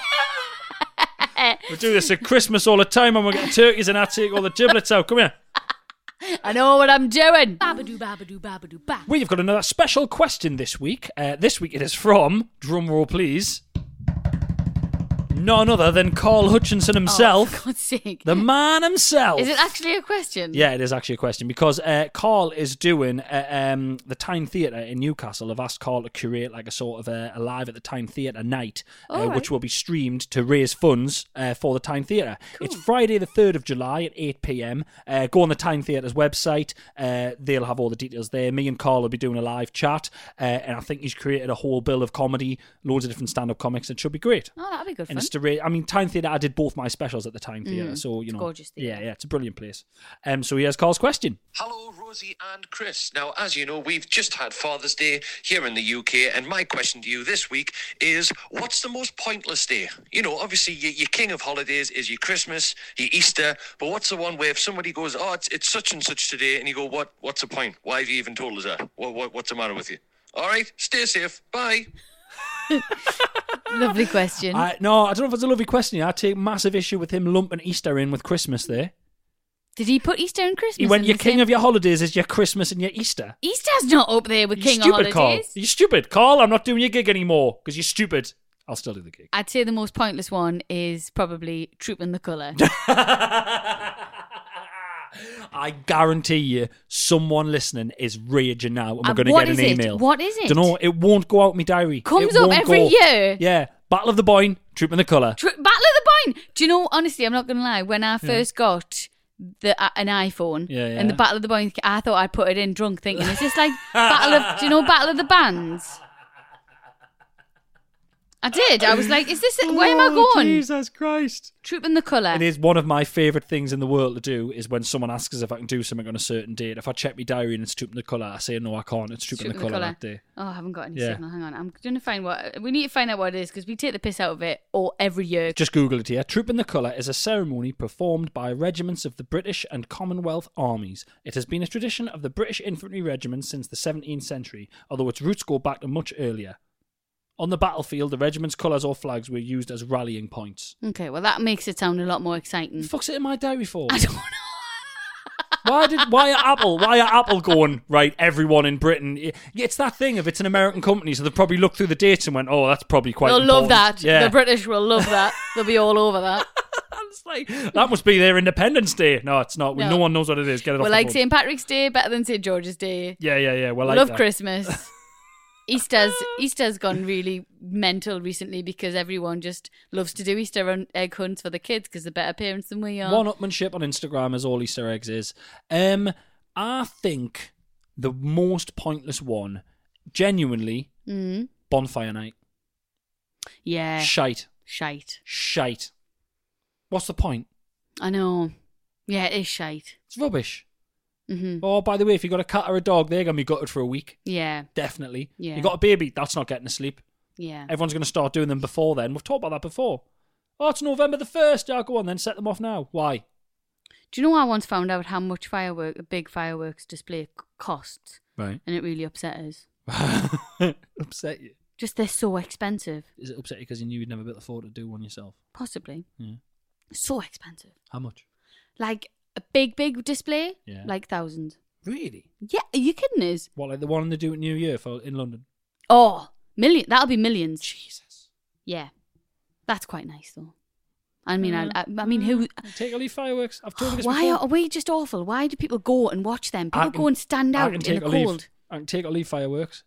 We do this at Christmas all the time when we get turkeys and I take all the giblets out. Come here. I know what I'm doing. Babadoo, babadoo, babadoo, ba. We've got another special question this week. Uh, this week it is from, drumroll please, none other than Carl Hutchinson Oh, himself. for God's sake. The man himself. Is it actually a question? Yeah, it is actually a question because uh, Carl is doing uh, um, the Tyne Theatre in Newcastle. I've asked Carl to curate like a sort of a, a live at the Tyne Theatre night, uh, All right. which will be streamed to raise funds uh, for the Tyne Theatre. It's Friday the third of July at eight p.m. Uh, go on the Tyne Theatre's website. Uh, they'll have all the details there. Me and Carl will be doing a live chat, uh, and I think he's created a whole bill of comedy, loads of different stand-up comics. It should be great. Oh, that'd be good And fun. it's to ra- I mean, Tyne Theatre, I did both my specials at the Tyne Theatre, so, you it's know. gorgeous theatre. Yeah, yeah, it's a brilliant place. Um, so here's Carl's question. Hello, Rosie and Chris. Now, as you know, we've just had Father's Day here in the U K, and my question to you this week is, what's the most pointless day? You know, obviously, your, your king of holidays is your Christmas, your Easter, but what's the one where if somebody goes, oh, it's, it's such and such today, and you go, what? What's the point? Why have you even told us that? What, what, what's the matter with you? All right, stay safe. Bye. Lovely question. I, no, I don't know if it's a lovely question. I take massive issue with him lumping Easter in with Christmas there. Did he put Easter and Christmas? He went, in your the king same- of your holidays is your Christmas and your Easter. Easter's not up there with You king of stupid, Carl. holidays. You stupid, Carl. I'm not doing your gig anymore because you're stupid. I'll still do the gig. I'd say the most pointless one is probably Trooping the Colour. I guarantee you, someone listening is raging now, and we're Uh, going to what get an is it? email. What is it? Don't know. It won't go out in my diary. Comes It up won't every go. year. Yeah, Battle of the Boyne, Trooping the Colour. Tr- Battle of the Boyne. Do you know? Honestly, I'm not going to lie. When I first got the uh, an iPhone Yeah, yeah. and the Battle of the Boyne, I thought I'd put it in drunk, thinking is this like Battle of? Do you know Battle of the Bands? I did. I was like, is this? It? Where am I Oh, going? Jesus Christ. Trooping the Colour. It is one of my favourite things in the world to do is when someone asks us if I can do something on a certain date. If I check my diary and it's Trooping the Colour, I say, no, I can't. It's Trooping the Trooping the Colour Colour. that day. Oh, I haven't got any Yeah. signal. Hang on. I'm going to find what... We need to find out what it is because we take the piss out of it all every year. Just Google it here. Trooping the Colour is a ceremony performed by regiments of the British and Commonwealth armies. It has been a tradition of the British infantry regiments since the seventeenth century, although its roots go back to much earlier. On the battlefield, the regiment's colours or flags were used as rallying points. Okay, well, that makes it sound a lot more exciting. What the fuck's it in my diary for? I don't know. Why did why are Apple why are Apple going, right, everyone in Britain? It's that thing if it's an American company, so they've probably looked through the dates and went, oh, that's probably quite They'll important. love that. Yeah. The British will love that. They'll be all over that. It's like, that must be their Independence Day. No, it's not. No, No. one knows what it is. Get it We're off like the phone. Saint Patrick's Day, better than Saint George's Day. Yeah, yeah, yeah. Well, like love that. Christmas. Easter's Easter's gone really mental recently because everyone just loves to do Easter and egg hunts for the kids because they're better parents than we are. One-upmanship on Instagram as all Easter eggs is. Um, I think the most pointless one, genuinely, Mm. bonfire night. Yeah. Shite. Shite. Shite. What's the point? I know. Yeah, it is shite. It's rubbish. Mm-hmm. Oh, by the way, if you got a cat or a dog, they're going to be gutted for a week. Yeah. Definitely. Yeah. You got a baby, that's not getting to sleep. Yeah. Everyone's going to start doing them before then. We've talked about that before. Oh, it's November the first. Yeah, go on then, set them off now. Why? Do you know I once found out how much firework a big fireworks display c- costs? Right. And it really upset us. Upset you? Just they're so expensive. Is it upset you because you knew you'd never be able to afford to do one yourself? Possibly. Yeah. So expensive. How much? Like a big, big display? Yeah. Like thousands. Really? Yeah, are you kidding us? What, like the one they do at New Year for in London? Oh, million. That'll be millions. Jesus. Yeah. That's quite nice though. I mean, Yeah. I, I, I mean, who? Take or leave fireworks. I've told you this Why before. are, are we just awful? Why do people go and watch them? I People can- go and stand I out can in take the or leave. cold. I can take or leave fireworks.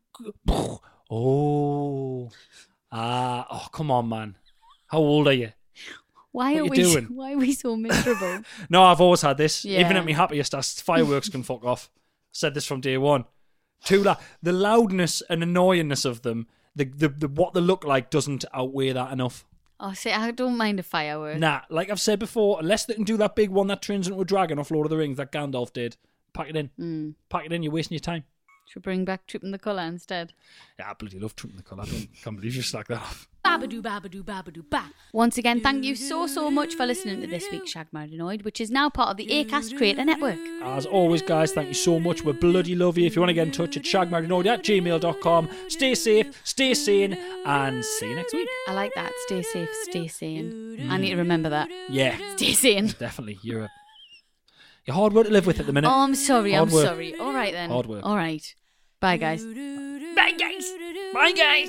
Oh. Ah. Oh, come on, man. How old are you? Why What are you we? doing? Why are we so miserable? No, I've always had this. Yeah. Even at my happiest, I, fireworks can fuck off. Said this from day one. Too loud. The loudness and annoyingness of them, the, the the what they look like, doesn't outweigh that enough. Oh, see, I don't mind a firework. Nah, like I've said before, unless they can do that big one that turns into a dragon off Lord of the Rings that Gandalf did, pack it in. Mm. Pack it in. You're wasting your time. Should bring back Trooping the Colour instead. Yeah, I bloody love Trooping the Colour. I don't, can't believe you slacked that off. Babadoo, babadoo, babadoo, ba. Once again, thank you so, so much for listening to this week's Shag Married Annoyed, which is now part of the Acast Creator Network. As always, guys, thank you so much. We bloody love you. If you want to get in touch, at shagmarriedanoid at gmail dot com. Stay safe, stay sane, and see you next week. I like that. Stay safe, stay sane. I need to remember that. Yeah, Stay sane. definitely. You're a you're hard work to live with at the minute. Oh, I'm sorry. Hard I'm work. sorry. All right then. Hard work. All right. Bye, guys. Bye, guys. Bye, guys.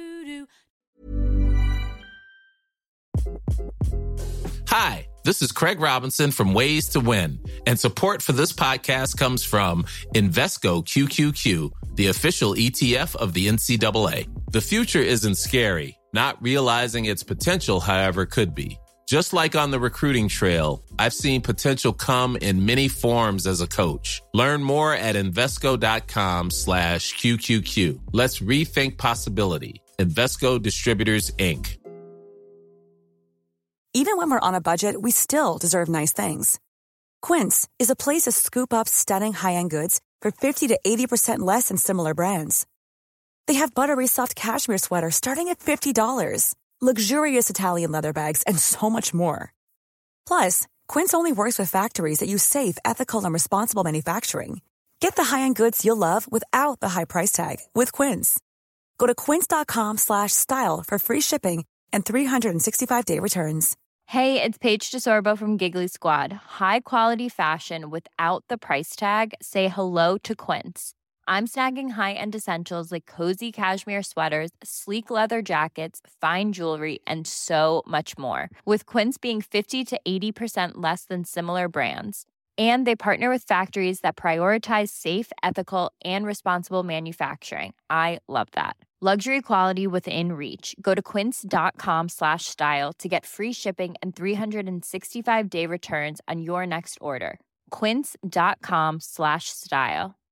Hi, this is Craig Robinson from Ways to Win, and support for this podcast comes from Invesco Q Q Q, the official E T F of the N C double A. The future isn't scary. Not realizing its potential, however, could be. Just like on the recruiting trail, I've seen potential come in many forms as a coach. Learn more at Invesco.com slash QQQ. Let's rethink possibility. Invesco Distributors, Incorporated. Even when we're on a budget, we still deserve nice things. Quince is a place to scoop up stunning high-end goods for fifty to eighty percent less than similar brands. They have buttery soft cashmere sweaters starting at fifty dollars, luxurious Italian leather bags, and so much more. Plus, Quince only works with factories that use safe, ethical, and responsible manufacturing. Get the high-end goods you'll love without the high price tag with Quince. Go to quince.com slash style for free shipping and three sixty-five day returns. Hey, it's Paige DeSorbo from Giggly Squad. High quality fashion without the price tag. Say hello to Quince. I'm snagging high-end essentials like cozy cashmere sweaters, sleek leather jackets, fine jewelry, and so much more. With Quince being fifty to eighty percent less than similar brands. And they partner with factories that prioritize safe, ethical, and responsible manufacturing. I love that. Luxury quality within reach. Go to quince.com slash style to get free shipping and three sixty-five day returns on your next order. Quince.com slash style.